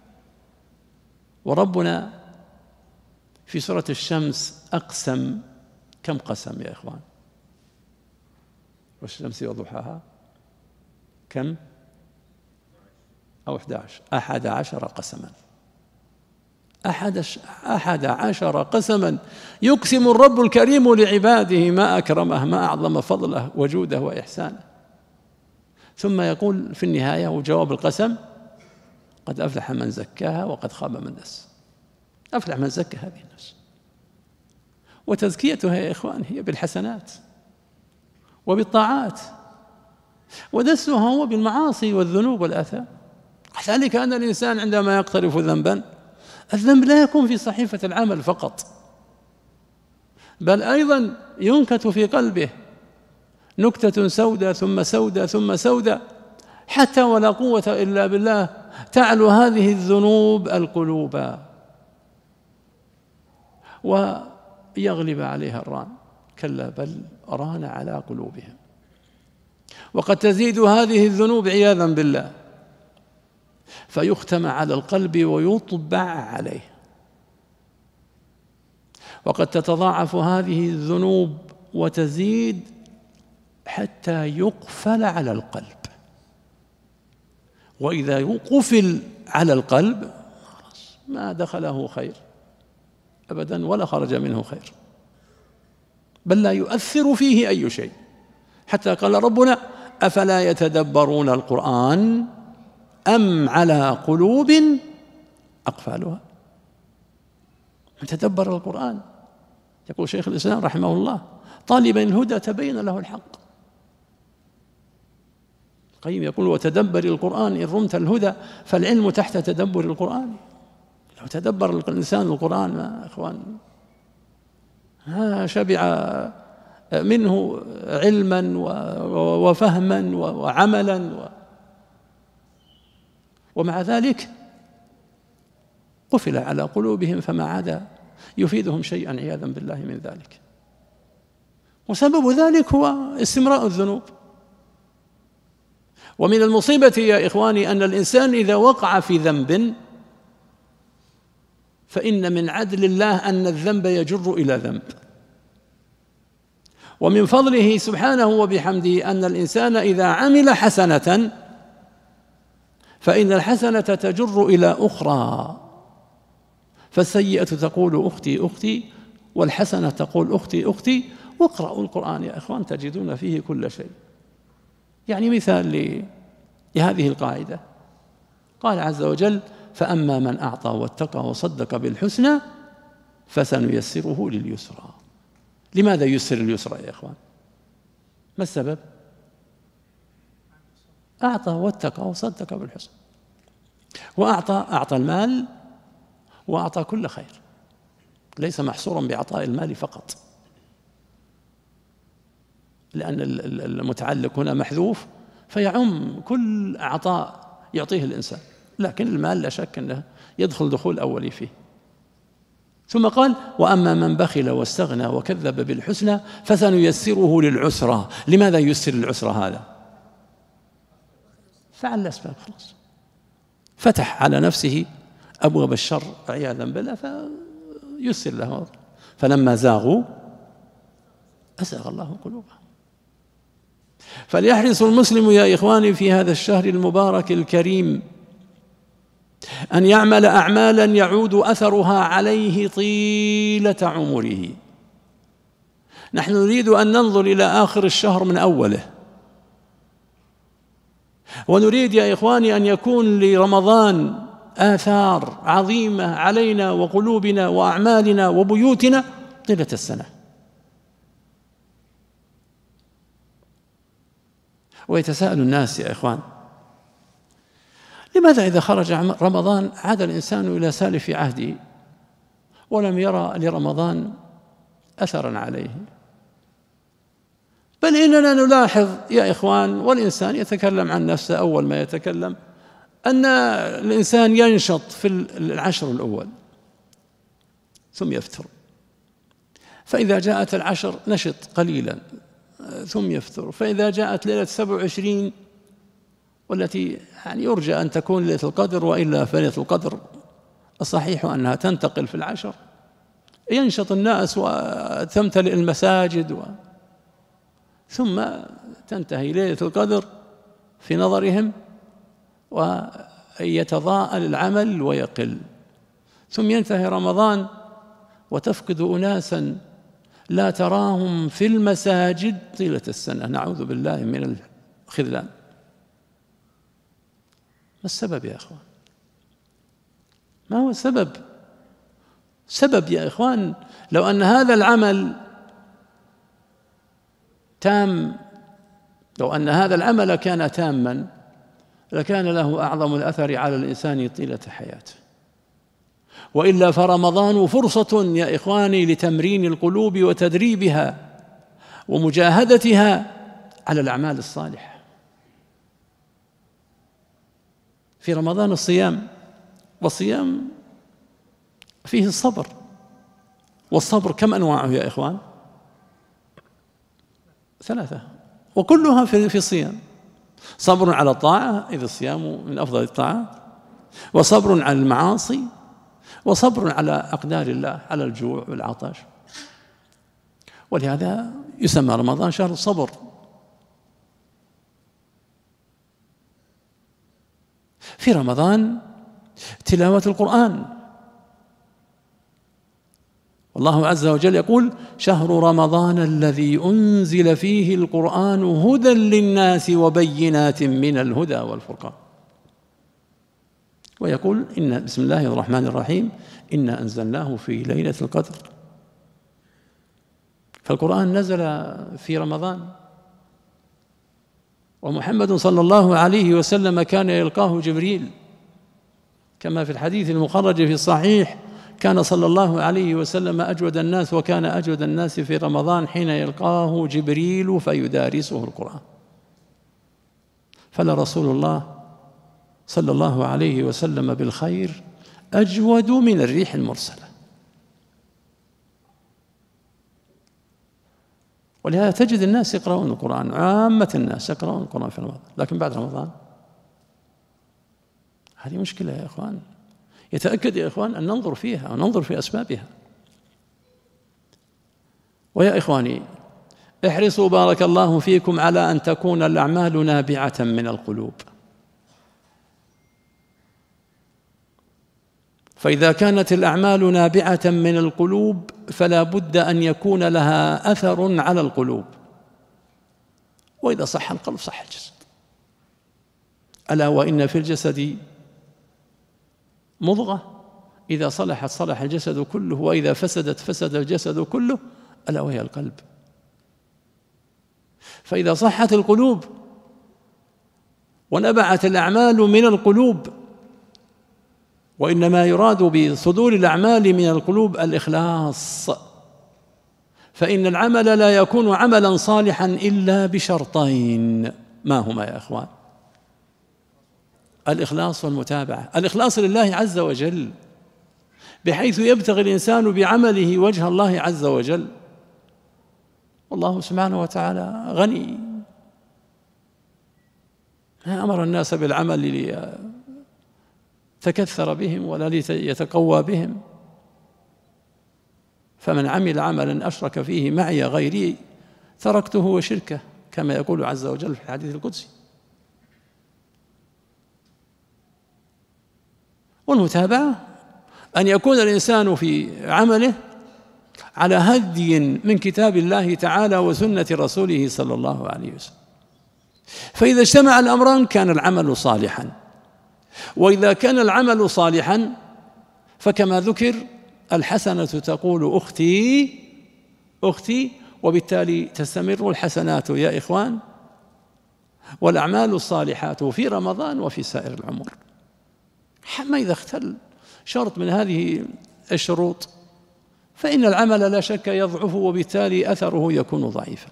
وربنا في سورة الشمس أقسم، كم قسم يا إخوان؟ والشمس وضحاها كم؟ أو أحد عشر أحد عشر قسما أحد, أحد عشر قسما يقسم الرب الكريم لعباده ما أكرمه، ما أعظم فضله وجوده وإحسانه، ثم يقول في النهاية وجواب القسم: قد أفلح من زكاها وقد خاب من دس. أفلح من زكى هذه النفس. وتزكيتها يا إخوان هي بالحسنات وبالطاعات، ودسها هو بالمعاصي والذنوب والآثام. ذلك أن الإنسان عندما يقترف ذنبا، الذنب لا يكون في صحيفة العمل فقط، بل أيضا ينكت في قلبه نكتة سوداء ثم سوداء ثم سوداء، حتى ولا قوة إلا بالله تعلو هذه الذنوب القلوب ويغلب عليها الران. كلا بل ران على قلوبهم. وقد تزيد هذه الذنوب عياذا بالله فيختم على القلب ويطبع عليه، وقد تتضاعف هذه الذنوب وتزيد حتى يقفل على القلب، وإذا قفل على القلب ما دخله خير أبدا ولا خرج منه خير، بل لا يؤثر فيه أي شيء. حتى قال ربنا: أفلا يتدبرون القرآن أم على قلوب أقفالها. من تدبر القرآن يقول شيخ الإسلام رحمه الله: طالب الهدى تبين له الحق. القيم يقول: وتدبر القرآن إن رمت الهدى، فالعلم تحت تدبر القرآن. لو تدبر الإنسان القرآن ما إخوان ها شبع منه علما وفهما وعملا، ومع ذلك قفل على قلوبهم فما عاد يفيدهم شيئا عياذا بالله من ذلك. وسبب ذلك هو استمراء الذنوب. ومن المصيبة يا إخواني أن الإنسان إذا وقع في ذنب فإن من عدل الله أن الذنب يجر إلى ذنب، ومن فضله سبحانه وبحمده أن الإنسان إذا عمل حسنة فإن الحسنة تجر إلى أخرى، فالسيئة تقول أختي أختي، والحسنة تقول أختي أختي. واقرأوا القرآن يا إخوان تجدون فيه كل شيء. يعني مثال لهذه القاعدة، قال عز وجل: فأما من أعطى واتقى وصدق بالحسنى فسنيسره لليسرى. لماذا يسر اليسرى يا إخوان؟ ما السبب؟ أعطى واتقى وصدق بالحسنى، وأعطى أعطى المال وأعطى كل خير، ليس محصورا بعطاء المال فقط، لأن المتعلق هنا محذوف فيعم كل عطاء يعطيه الإنسان، لكن المال لا شك أنه يدخل دخول أولي فيه. ثم قال: وأما من بخل واستغنى وكذب بالحسنى فسنيسره للعسرى. لماذا يسر العسرى هذا؟ فعل الأسباب، خلاص فتح على نفسه أبواب الشر عياذا بالله فيسر له. فلما زاغوا أزاغ الله قلوبهم. فليحرص المسلم يا إخواني في هذا الشهر المبارك الكريم أن يعمل أعمالا يعود أثرها عليه طيلة عمره. نحن نريد أن ننظر إلى آخر الشهر من أوله، ونريد يا إخواني أن يكون لرمضان آثار عظيمة علينا وقلوبنا وأعمالنا وبيوتنا طيلة السنة. ويتساءل الناس يا إخوان: لماذا إذا خرج رمضان عاد الإنسان إلى سالف عهده ولم يرى لرمضان أثرا عليه؟ بل إننا نلاحظ يا إخوان، والإنسان يتكلم عن نفسه أول ما يتكلم، أن الإنسان ينشط في العشر الأول ثم يفتر، فإذا جاءت العشر نشط قليلا ثم يفتر، فإذا جاءت ليلة سبع وعشرين والتي يعني يرجى أن تكون ليلة القدر، وإلا فليلة القدر الصحيح أنها تنتقل في العشر، ينشط الناس وتمتلئ المساجد و... ثم تنتهي ليلة القدر في نظرهم ويتضاءل العمل ويقل، ثم ينتهي رمضان وتفقد أناسا لا تراهم في المساجد طيلة السنة، نعوذ بالله من الخذلان. ما السبب يا إخوان؟ ما هو السبب؟ سبب يا إخوان لو أن هذا العمل تام، لو أن هذا العمل كان تاما لكان له أعظم الأثر على الإنسان طيلة حياته. وإلا فرمضان فرصة يا إخواني لتمرين القلوب وتدريبها ومجاهدتها على الأعمال الصالحة. في رمضان الصيام، والصيام فيه الصبر، والصبر كم أنواعه يا إخوان؟ ثلاثة، وكلها في الصيام: صبر على الطاعة إذ الصيام من أفضل الطاعات، وصبر على المعاصي، وصبر على أقدار الله، على الجوع والعطش. ولهذا يسمى رمضان شهر الصبر. في رمضان تلاوة القرآن، والله عز وجل يقول: شهر رمضان الذي أنزل فيه القرآن هدى للناس وبينات من الهدى والفرقان. ويقول: إن بسم الله الرحمن الرحيم إنا أنزلناه في ليلة القدر. فالقرآن نزل في رمضان، ومحمد صلى الله عليه وسلم كان يلقاه جبريل كما في الحديث المخرج في الصحيح: كان صلى الله عليه وسلم أجود الناس، وكان أجود الناس في رمضان حين يلقاه جبريل فيدارسه القرآن. فلرسول الله صلى الله عليه وسلم بالخير أجود من الريح المرسلة. ولهذا تجد الناس يقرؤون القرآن، عامة الناس يقرؤون القرآن في رمضان، لكن بعد رمضان هذه مشكلة يا إخوان. يتأكد يا إخوان أن ننظر فيها وننظر في أسبابها. ويا إخواني، احرصوا بارك الله فيكم على أن تكون الأعمال نابعة من القلوب، فإذا كانت الأعمال نابعة من القلوب فلا بد أن يكون لها أثر على القلوب. وإذا صح القلب صح الجسد. ألا وإن في الجسد مضغة إذا صلحت صلح الجسد كله، وإذا فسدت فسد الجسد كله، ألا وهي القلب. فإذا صحت القلوب ونبعت الأعمال من القلوب، وإنما يراد بصدور الأعمال من القلوب الإخلاص، فإن العمل لا يكون عملا صالحا إلا بشرطين. ما هما يا أخوان؟ الإخلاص والمتابعة. الإخلاص لله عز وجل بحيث يبتغي الإنسان بعمله وجه الله عز وجل، والله سبحانه وتعالى غني، ما أمر الناس بالعمل ليتكثر بهم ولا ليتقوى بهم. فمن عمل عملا أشرك فيه معي غيري تركته وشركه، كما يقول عز وجل في الحديث القدسي. والمتابعة أن يكون الإنسان في عمله على هدي من كتاب الله تعالى وسنة رسوله صلى الله عليه وسلم. فإذا اجتمع الأمران كان العمل صالحا، وإذا كان العمل صالحا فكما ذكر الحسنة تقول أختي أختي، وبالتالي تستمر الحسنات يا إخوان والأعمال الصالحات في رمضان وفي سائر العمر. أما إذا اختل شرط من هذه الشروط فإن العمل لا شك يضعف، وبالتالي أثره يكون ضعيفا.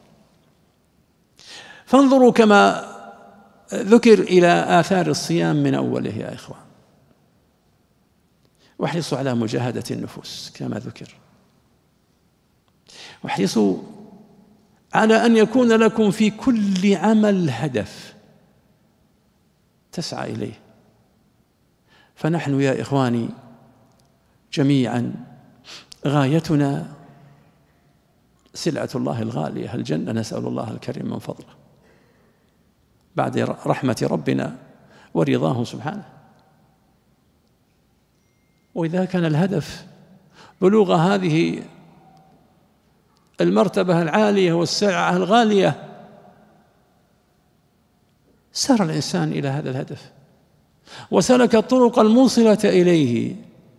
فانظروا كما ذكر إلى آثار الصيام من أوله يا إخوان، واحرصوا على مجاهدة النفوس كما ذكر، واحرصوا على أن يكون لكم في كل عمل هدف تسعى إليه. فنحن يا إخواني جميعا غايتنا سلعة الله الغالية الجنة، نسأل الله الكريم من فضله بعد رحمة ربنا ورضاه سبحانه. وإذا كان الهدف بلوغ هذه المرتبة العالية والسلعة الغالية سار الإنسان إلى هذا الهدف وسلك الطرق الموصلة إليه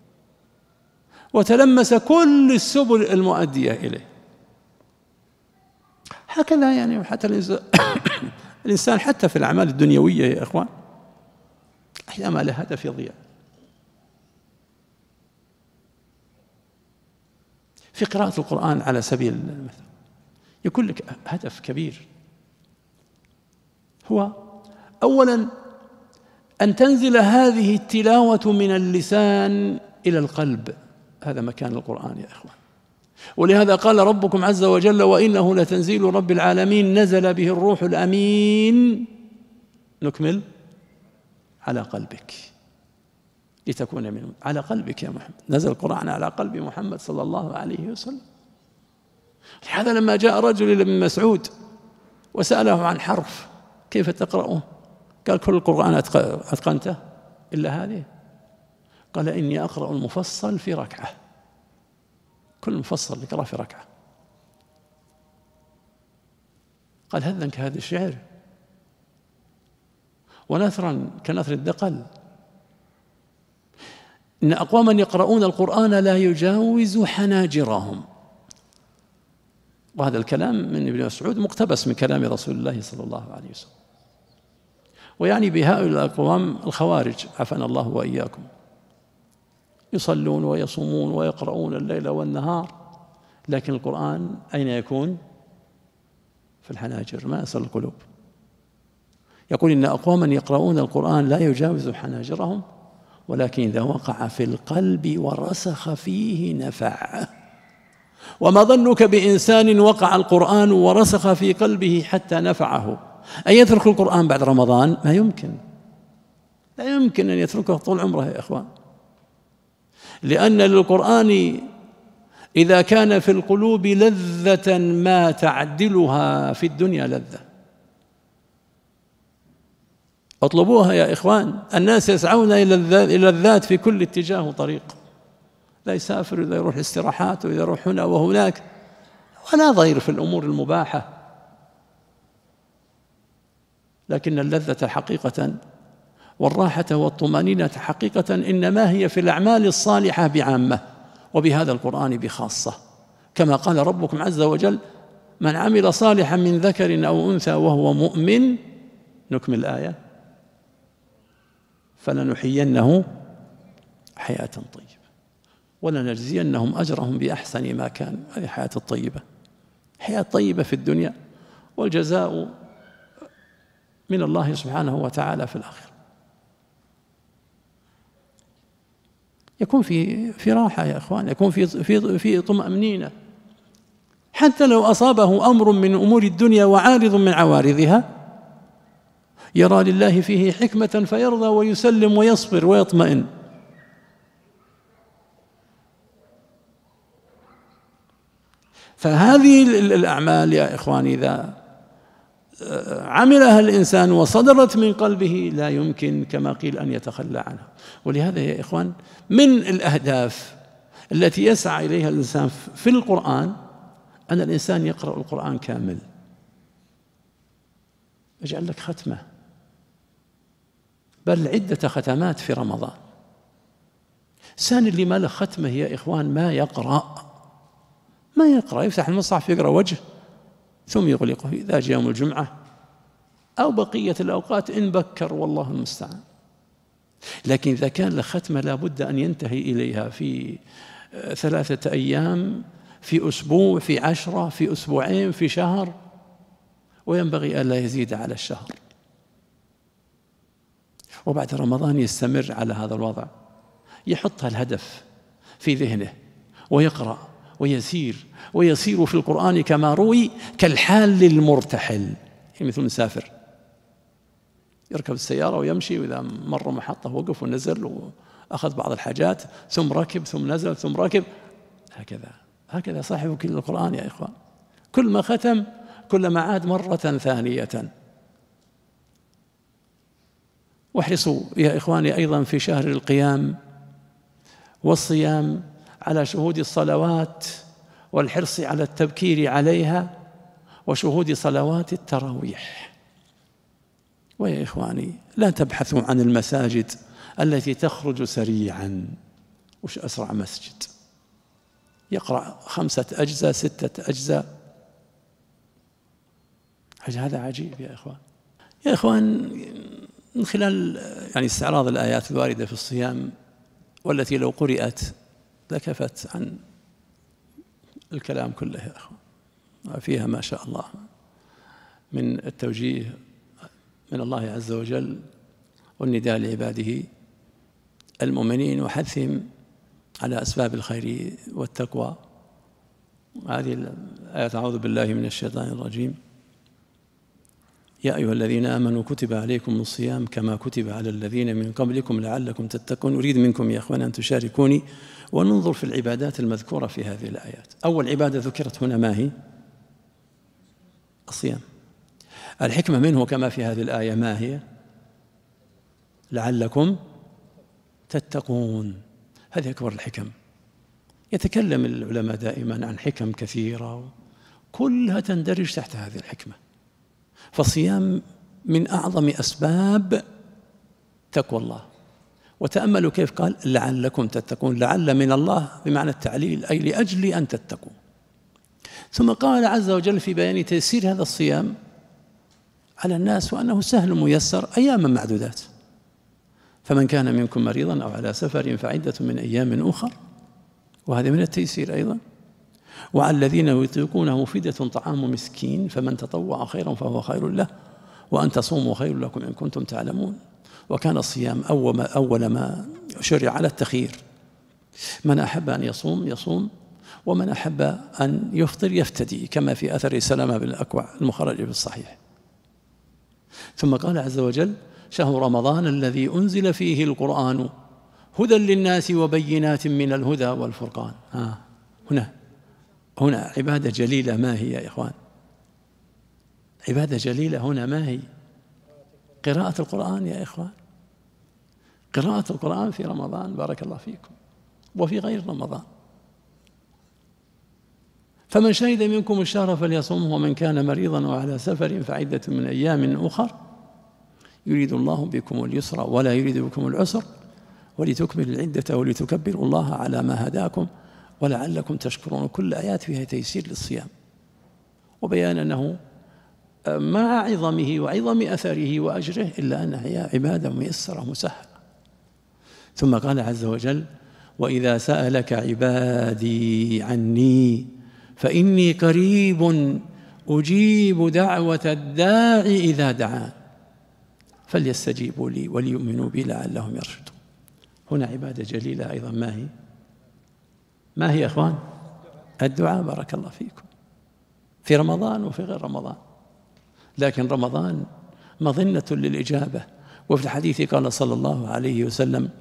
وتلمس كل السبل المؤدية إليه. هكذا يعني حتى الإنسان حتى في الأعمال الدنيوية يا إخوان أحيانا له هدف يضيع. في قراءة القرآن على سبيل المثال يكون لك هدف كبير، هو أولا أن تنزل هذه التلاوة من اللسان إلى القلب، هذا مكان القرآن يا إخوان. ولهذا قال ربكم عز وجل: وإنه لتنزيل رب العالمين نزل به الروح الأمين، نكمل، على قلبك لتكون منهم. على قلبك يا محمد، نزل القرآن على قلب محمد صلى الله عليه وسلم. لهذا لما جاء رجل إلى ابن مسعود وسأله عن حرف كيف تقرأه، قال: كل القرآن أتقنته إلا هذه. قال: إني أقرأ المفصل في ركعة، كل مفصل يقرأ في ركعة. قال: هذا هذا الشعر ونثرا كنثر الدقل، إن أقواما يقرؤون القرآن لا يجاوز حناجرهم وهذا الكلام من ابن مسعود مقتبس من كلام رسول الله صلى الله عليه وسلم. ويعني بهؤلاء الأقوام الخوارج عافانا الله وإياكم، يصلون ويصومون ويقرؤون الليل والنهار، لكن القرآن أين يكون؟ في الحناجر، ما يصل القلوب. يقول إن أقواما يقرؤون القرآن لا يجاوز حناجرهم، ولكن إذا وقع في القلب ورسخ فيه نفع. وما ظنك بإنسان وقع القرآن ورسخ في قلبه حتى نفعه؟ أن يترك القرآن بعد رمضان؟ ما يمكن، لا يمكن أن يتركه طول عمره يا إخوان، لأن للقرآن إذا كان في القلوب لذة ما تعدلها في الدنيا لذة. اطلبوها يا إخوان، الناس يسعون إلى الذات في كل اتجاه وطريق، لا يسافر إذا يروح استراحات وإذا يروح هنا وهناك، ولا ضير في الأمور المباحة. لكن اللذة حقيقة والراحة والطمأنينة حقيقة إنما هي في الأعمال الصالحة بعامة، وبهذا القرآن بخاصة، كما قال ربكم عز وجل: من عمل صالحا من ذكر أو أنثى وهو مؤمن، نكمل الآية، فلنحيينه حياة طيبة ولنجزينهم أجرهم بأحسن ما كان. هذه حياة الطيبة، حياة طيبة في الدنيا، والجزاء من الله سبحانه وتعالى في الآخرة. يكون في في راحة يا إخوان، يكون في في في طمأنينة، حتى لو أصابه أمر من أمور الدنيا وعارض من عوارضها، يرى لله فيه حكمة فيرضى ويسلم ويصبر ويطمئن. فهذه الأعمال يا إخواني إذا عملها الإنسان وصدرت من قلبه لا يمكن كما قيل أن يتخلى عنها. ولهذا يا إخوان من الأهداف التي يسعى إليها الإنسان في القرآن أن الإنسان يقرأ القرآن كامل. يجعل لك ختمة، بل عدة ختمات في رمضان. الإنسان اللي ما له ختمة يا إخوان ما يقرأ، ما يقرأ، يفتح المصحف يقرأ وجه ثم يغلقه إذا جاء يوم الجمعة أو بقية الأوقات إن بكر، والله المستعان. لكن إذا كان له ختمة لابد أن ينتهي إليها في ثلاثة أيام، في أسبوع، في عشرة، في أسبوعين، في شهر، وينبغي أن لا يزيد على الشهر. وبعد رمضان يستمر على هذا الوضع، يحط الهدف في ذهنه ويقرأ ويسير ويسير في القرآن كما روي كالحال للمرتحل، مثل مسافر يركب السيارة ويمشي، وإذا مر محطة وقف ونزل وأخذ بعض الحاجات ثم ركب ثم نزل ثم ركب، هكذا هكذا صاحب كل القرآن يا إخوان، كل ما ختم كلما عاد مرة ثانية. واحرصوا يا إخواني أيضا في شهر القيام والصيام على شهود الصلوات والحرص على التبكير عليها وشهود صلوات التراويح. ويا إخواني لا تبحثوا عن المساجد التي تخرج سريعا. وش أسرع مسجد يقرأ خمسة أجزاء ستة أجزاء؟ هذا عجيب يا إخوان. يا إخوان من خلال يعني استعراض الآيات الواردة في الصيام والتي لو قرأت لكفت عن الكلام كله يا أخوان، فيها ما شاء الله من التوجيه من الله عز وجل والنداء لعباده المؤمنين وحثهم على أسباب الخير والتقوى. هذه الآية: أعوذ بالله من الشيطان الرجيم، يا أيها الذين آمنوا كتب عليكم الصيام كما كتب على الذين من قبلكم لعلكم تتقون. أريد منكم يا أخوان أن تشاركوني وننظر في العبادات المذكورة في هذه الآيات. أول عبادة ذكرت هنا ما هي؟ الصيام. الحكمة منه كما في هذه الآية ما هي؟ لعلكم تتقون. هذه أكبر الحكم. يتكلم العلماء دائما عن حكم كثيرة كلها تندرج تحت هذه الحكمة. فالصيام من أعظم أسباب تقوى الله. وتأملوا كيف قال لعلكم تتقون، لعل من الله بمعنى التعليل، أي لأجل أن تتقوا. ثم قال عز وجل في بيان تيسير هذا الصيام على الناس وأنه سهل ميسر أياما معدودات، فمن كان منكم مريضا أو على سفر فعدة من أيام أخر، وهذا من التيسير أيضا. وعلى الذين يطيقونه فدية طعام مسكين فمن تطوع خيرا فهو خير له وأن تصوموا خير لكم إن كنتم تعلمون. وكان الصيام أول ما, أول ما شرع على التخيير، من أحب أن يصوم يصوم، ومن أحب أن يفطر يفتدي، كما في أثر سلامة بن الأكوع المخرج في الصحيح. ثم قال عز وجل: شهر رمضان الذي أنزل فيه القرآن هدى للناس وبينات من الهدى والفرقان. ها هنا هنا عبادة جليلة، ما هي يا إخوان؟ عبادة جليلة هنا ما هي؟ قراءة القرآن يا إخوان، قراءة القرآن في رمضان، بارك الله فيكم، وفي غير رمضان. فمن شهد منكم الشهر فليصومه ومن كان مريضا وعلى سفر فعدة من أيام أخر يريد الله بكم اليسر ولا يريد بكم العسر ولتكملوا العدة ولتكبروا الله على ما هداكم ولعلكم تشكرون. كل آيات فيها تيسير للصيام وبيان أنه مع عظمه وعظم أثره وأجره إلا أنها عبادة ميسرة مسهلة. ثم قال عز وجل: وإذا سألك عبادي عني فإني قريب أجيب دعوة الداعي إذا دعان فليستجيبوا لي وليؤمنوا بي لعلهم يرشدون. هنا عبادة جليلة أيضا، ما هي؟ ما هي يا أخوان؟ الدعاء، بارك الله فيكم، في رمضان وفي غير رمضان، لكن رمضان مظنة للإجابة. وفي الحديث قال صلى الله عليه وسلم: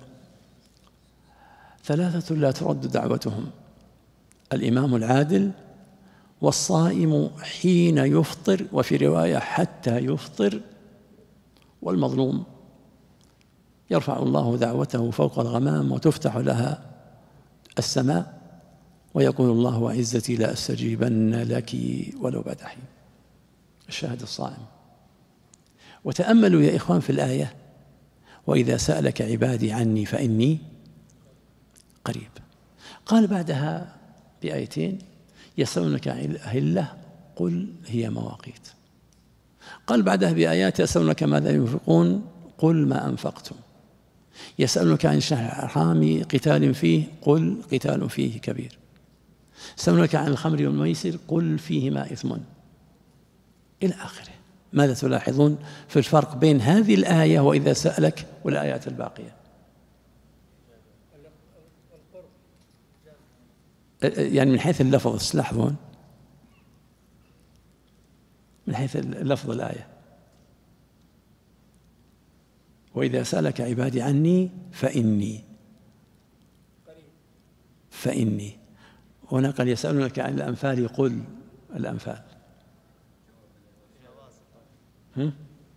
ثلاثة لا ترد دعوتهم: الإمام العادل، والصائم حين يفطر، وفي رواية حتى يفطر، والمظلوم. يرفع الله دعوته فوق الغمام وتفتح لها السماء ويقول الله: وعزتي لأستجيبن لك ولو بعد حين. الشاهد الصائم. وتأملوا يا إخوان في الآية: وإذا سألك عبادي عني فإني قريب. قال بعدها بآيتين: يسألونك عن الأهلة قل هي مواقيت. قال بعدها بآيات: يسألونك ماذا ينفقون قل ما أنفقتم. يسألونك عن شهر الحرام قتال فيه قل قتال فيه كبير. يسألونك عن الخمر والميسر قل فيهما إثم، إلى آخره. ماذا تلاحظون في الفرق بين هذه الآية وإذا سألك والآيات الباقية؟ يعني من حيث اللفظ، تلاحظون من حيث لفظ الآية: وإذا سألك عبادي عني فإني فإني هنا قال: يسألونك عن الأنفال قل الأنفال. هم؟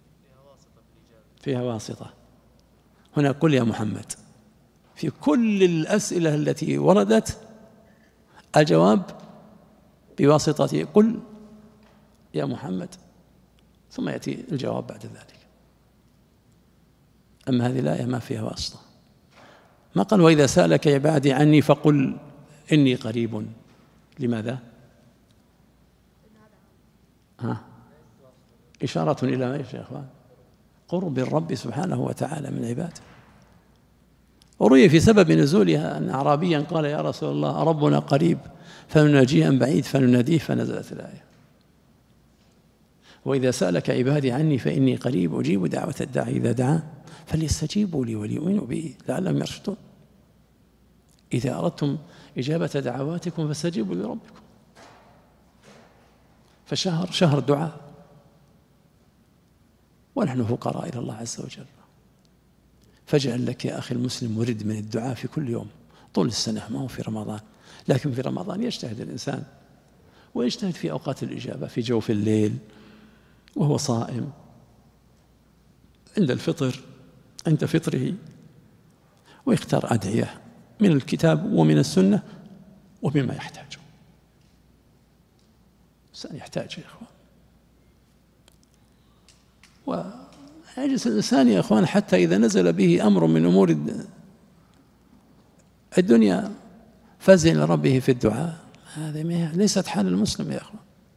فيها واسطة. هنا قل يا محمد. في كل الأسئلة التي وردت الجواب بواسطة قل يا محمد، ثم يأتي الجواب بعد ذلك. أما هذه الآية ما فيها واسطة. ما قال: وإذا سألك عبادي عني فقل إني قريب. لماذا؟ ها؟ إشارة إلى ما يا إخوان؟ قرب الرب سبحانه وتعالى من عباده. وروي في سبب نزولها أن أعرابيا قال: يا رسول الله ربنا قريب فنناجيه عن بعيد فنناديه، فنزلت الآية: وإذا سألك عبادي عني فإني قريب أجيب دعوة الداعي إذا دعان فليستجيبوا لي وليؤمنوا بي لعلهم يرشدون. إذا أردتم إجابة دعواتكم فاستجيبوا لربكم. فشهر شهر دعاء، ونحن فقراء إلى الله عز وجل. فاجعل لك يا أخي المسلم ورد من الدعاء في كل يوم طول السنة، ما هو في رمضان. لكن في رمضان يجتهد الإنسان ويجتهد في أوقات الإجابة، في جوف الليل وهو صائم، عند الفطر، عند فطره، ويختار أدعية من الكتاب ومن السنة ومما يحتاجه. الإنسان يحتاج يا إخوان. ويجلس الإنسان يا إخوان حتى إذا نزل به أمر من أمور الدنيا فزع إلى ربه في الدعاء، هذه ليست حال المسلم يا أخوان.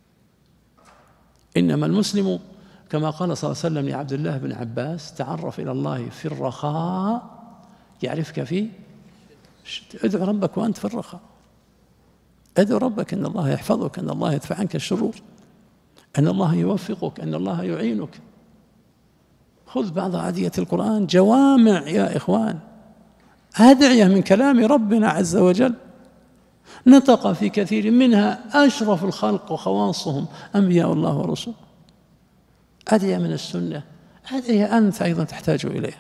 إنما المسلم كما قال صلى الله عليه وسلم لعبد الله بن عباس: تعرف إلى الله في الرخاء يعرفك في الشدة. ادعو ربك وأنت في الرخاء، ادعو ربك أن الله يحفظك، أن الله يدفع عنك الشرور، أن الله يوفقك، أن الله يعينك. خذ بعض أدعية القرآن، جوامع يا إخوان، أدعية من كلام ربنا عز وجل نطق في كثير منها أشرف الخلق وخواصهم أنبياء الله ورسوله. أدعية من السنة، أدعية أنت أيضا تحتاج إليها.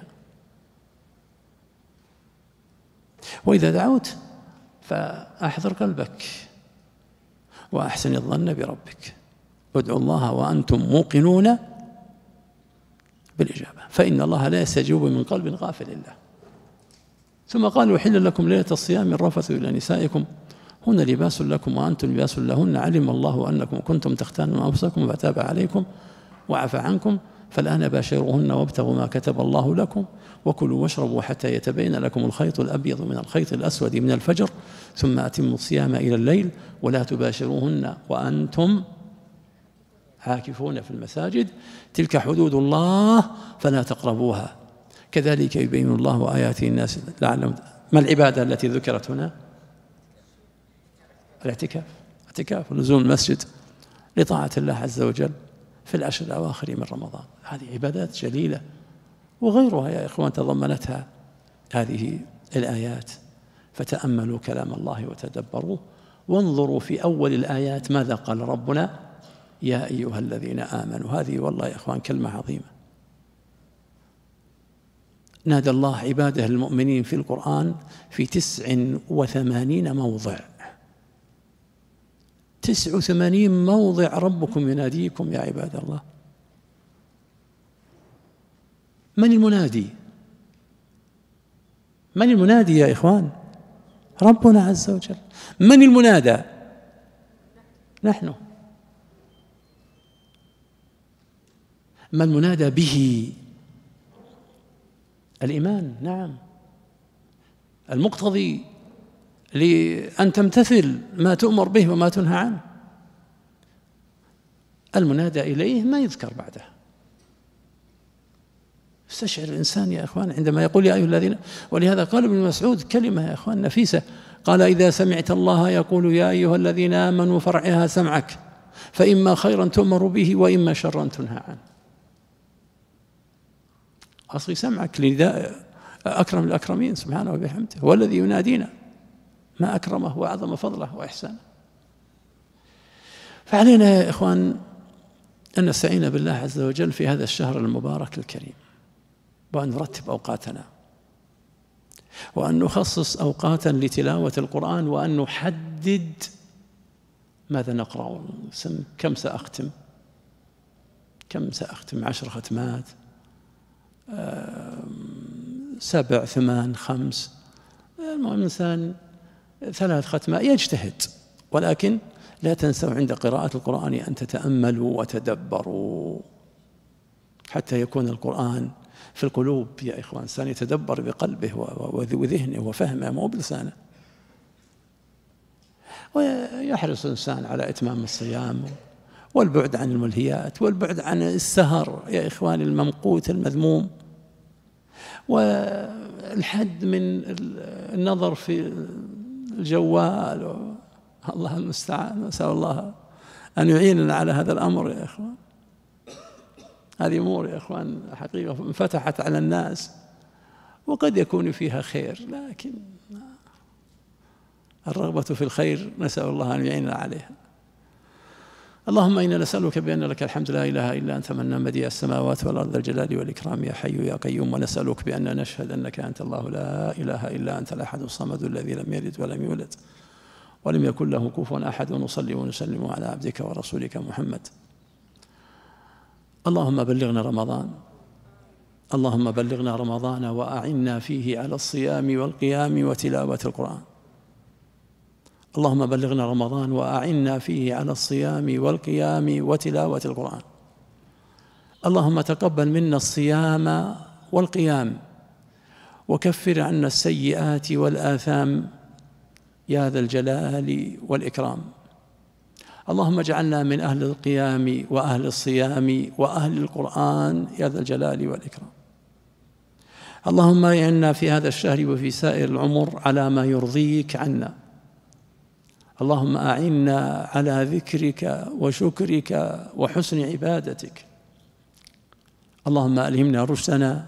وإذا دعوت فأحضر قلبك وأحسن الظن بربك. ادعوا الله وأنتم موقنون بالإجابة، فإن الله لا يستجيب من قلب غافل الله. ثم قال: وحل لكم ليلة الصيام الرفث إلى نسائكم هن لباس لكم وأنتم لباس لهن، علم الله أنكم كنتم تختانون أنفسكم فتاب عليكم وعفى عنكم، فالآن باشروهن وابتغوا ما كتب الله لكم وكلوا واشربوا حتى يتبين لكم الخيط الأبيض من الخيط الأسود من الفجر ثم أتموا الصيام إلى الليل ولا تباشروهن وأنتم عاكفون في المساجد، تلك حدود الله فلا تقربوها كذلك يبين الله آياته الناس لعلهم. ما العبادة التي ذكرت هنا؟ الاعتكاف، اعتكاف ولزوم المسجد لطاعة الله عز وجل في العشر الأواخر من رمضان. هذه عبادات جليلة وغيرها يا إخوان تضمنتها هذه الآيات. فتأملوا كلام الله وتدبروه وانظروا في أول الآيات ماذا قال ربنا: يا أيها الذين آمنوا. هذه والله يا إخوان كلمة عظيمة. نادى الله عباده المؤمنين في القرآن في تسع وثمانين موضع، تسع وثمانين موضع ربكم يناديكم يا عباد الله. من المنادي؟ من المنادي يا إخوان؟ ربنا عز وجل. من المنادى؟ نحن. ما المنادى به؟ الإيمان، نعم، المقتضي لأن تمتثل ما تؤمر به وما تنهى عنه. المنادى إليه ما يذكر بعده. استشعر الإنسان يا إخوان عندما يقول يا أيها الذين، ولهذا قال ابن مسعود كلمة يا إخوان نفيسة، قال: إذا سمعت الله يقول يا أيها الذين آمنوا فارعها سمعك، فإما خيرا تؤمر به وإما شرا تنهى عنه. أصغي سمعك لنداء أكرم الأكرمين سبحانه وبحمده، هو الذي ينادينا، ما أكرمه وأعظم فضله وإحسانه. فعلينا يا إخوان أن نستعين بالله عز وجل في هذا الشهر المبارك الكريم، وأن نرتب أوقاتنا، وأن نخصص أوقاتا لتلاوة القرآن، وأن نحدد ماذا نقرأ. كم سأختم؟ كم سأختم؟ عشر ختمات، سبع، ثمان، خمس، المهم إنسان ثلاث ختمات يجتهد، ولكن لا تنسوا عند قراءة القرآن أن تتأملوا وتدبروا حتى يكون القرآن في القلوب يا إخوان. إنسان يتدبر بقلبه وذهنه وفهمه مو بلسانه. ويحرص الإنسان على إتمام الصيام والبعد عن الملهيات والبعد عن السهر يا إخوان الممقوت المذموم، والحد من النظر في الجوال. الله المستعان، نسأل الله أن يعيننا على هذا الأمر يا إخوان. هذه أمور يا إخوان حقيقة انفتحت على الناس وقد يكون فيها خير، لكن الرغبة في الخير نسأل الله أن يعيننا عليها. اللهم إنا نسألك بأن لك الحمد لا إله إلا أنت منان بديع السماوات والأرض ذا الجلال والإكرام يا حي يا قيوم، ونسألك بأن نشهد أنك أنت الله لا إله إلا أنت الأحد الصمد الذي لم يلد ولم يولد ولم يكن له كفوا أحد، ونصلي ونسلم على عبدك ورسولك محمد. اللهم بلغنا رمضان، اللهم بلغنا رمضان وأعنا فيه على الصيام والقيام وتلاوة القرآن. اللهم بلغنا رمضان وأعنا فيه على الصيام والقيام وتلاوة القرآن. اللهم تقبل منا الصيام والقيام، وكفر عنا السيئات والآثام يا ذا الجلال والإكرام. اللهم اجعلنا من أهل القيام وأهل الصيام وأهل القرآن يا ذا الجلال والإكرام. اللهم إنا في هذا الشهر وفي سائر العمر على ما يرضيك عنا. اللهم أعنا على ذكرك وشكرك وحسن عبادتك. اللهم ألهمنا رشدنا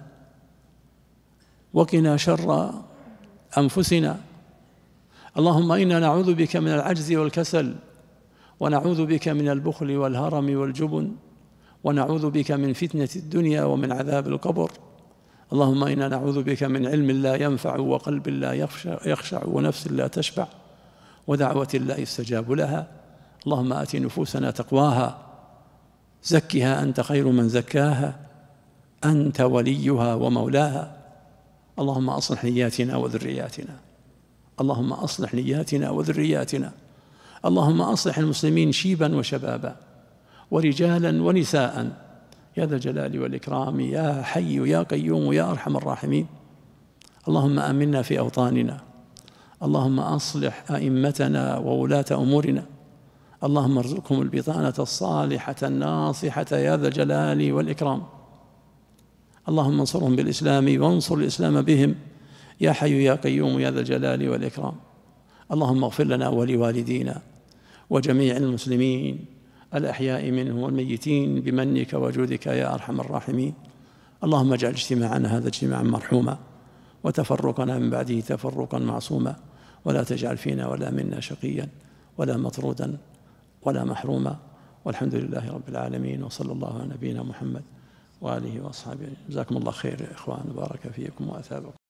وقنا شر أنفسنا. اللهم إنا نعوذ بك من العجز والكسل، ونعوذ بك من البخل والهرم والجبن، ونعوذ بك من فتنة الدنيا ومن عذاب القبر. اللهم إنا نعوذ بك من علم لا ينفع وقلب لا يخشع ونفس لا تشبع ودعوة لا يستجاب لها. اللهم آت نفوسنا تقواها، زكها أنت خير من زكاها، أنت وليها ومولاها. اللهم أصلح نياتنا وذرياتنا، اللهم أصلح نياتنا وذرياتنا. اللهم أصلح المسلمين شيبا وشبابا ورجالا ونساء يا ذا الجلال والإكرام يا حي يا قيوم يا أرحم الراحمين. اللهم آمنا في أوطاننا، اللهم أصلح أئمتنا وولاة أمورنا، اللهم ارزقهم البطانة الصالحة الناصحة يا ذا الجلال والإكرام. اللهم انصرهم بالإسلام وانصر الإسلام بهم يا حي يا قيوم يا ذا الجلال والإكرام. اللهم اغفر لنا ولوالدينا وجميع المسلمين الأحياء منهم والميتين بمنك وجودك يا أرحم الراحمين. اللهم اجعل اجتماعنا هذا اجتماعا مرحوما، وتفرقنا من بعده تفرقا معصوما، ولا تجعل فينا ولا منا شقيا ولا مطرودا ولا محروما. والحمد لله رب العالمين، وصلى الله على نبينا محمد وآله وأصحابه. جزاكم الله خير يا إخوان، بارك فيكم وأثابكم.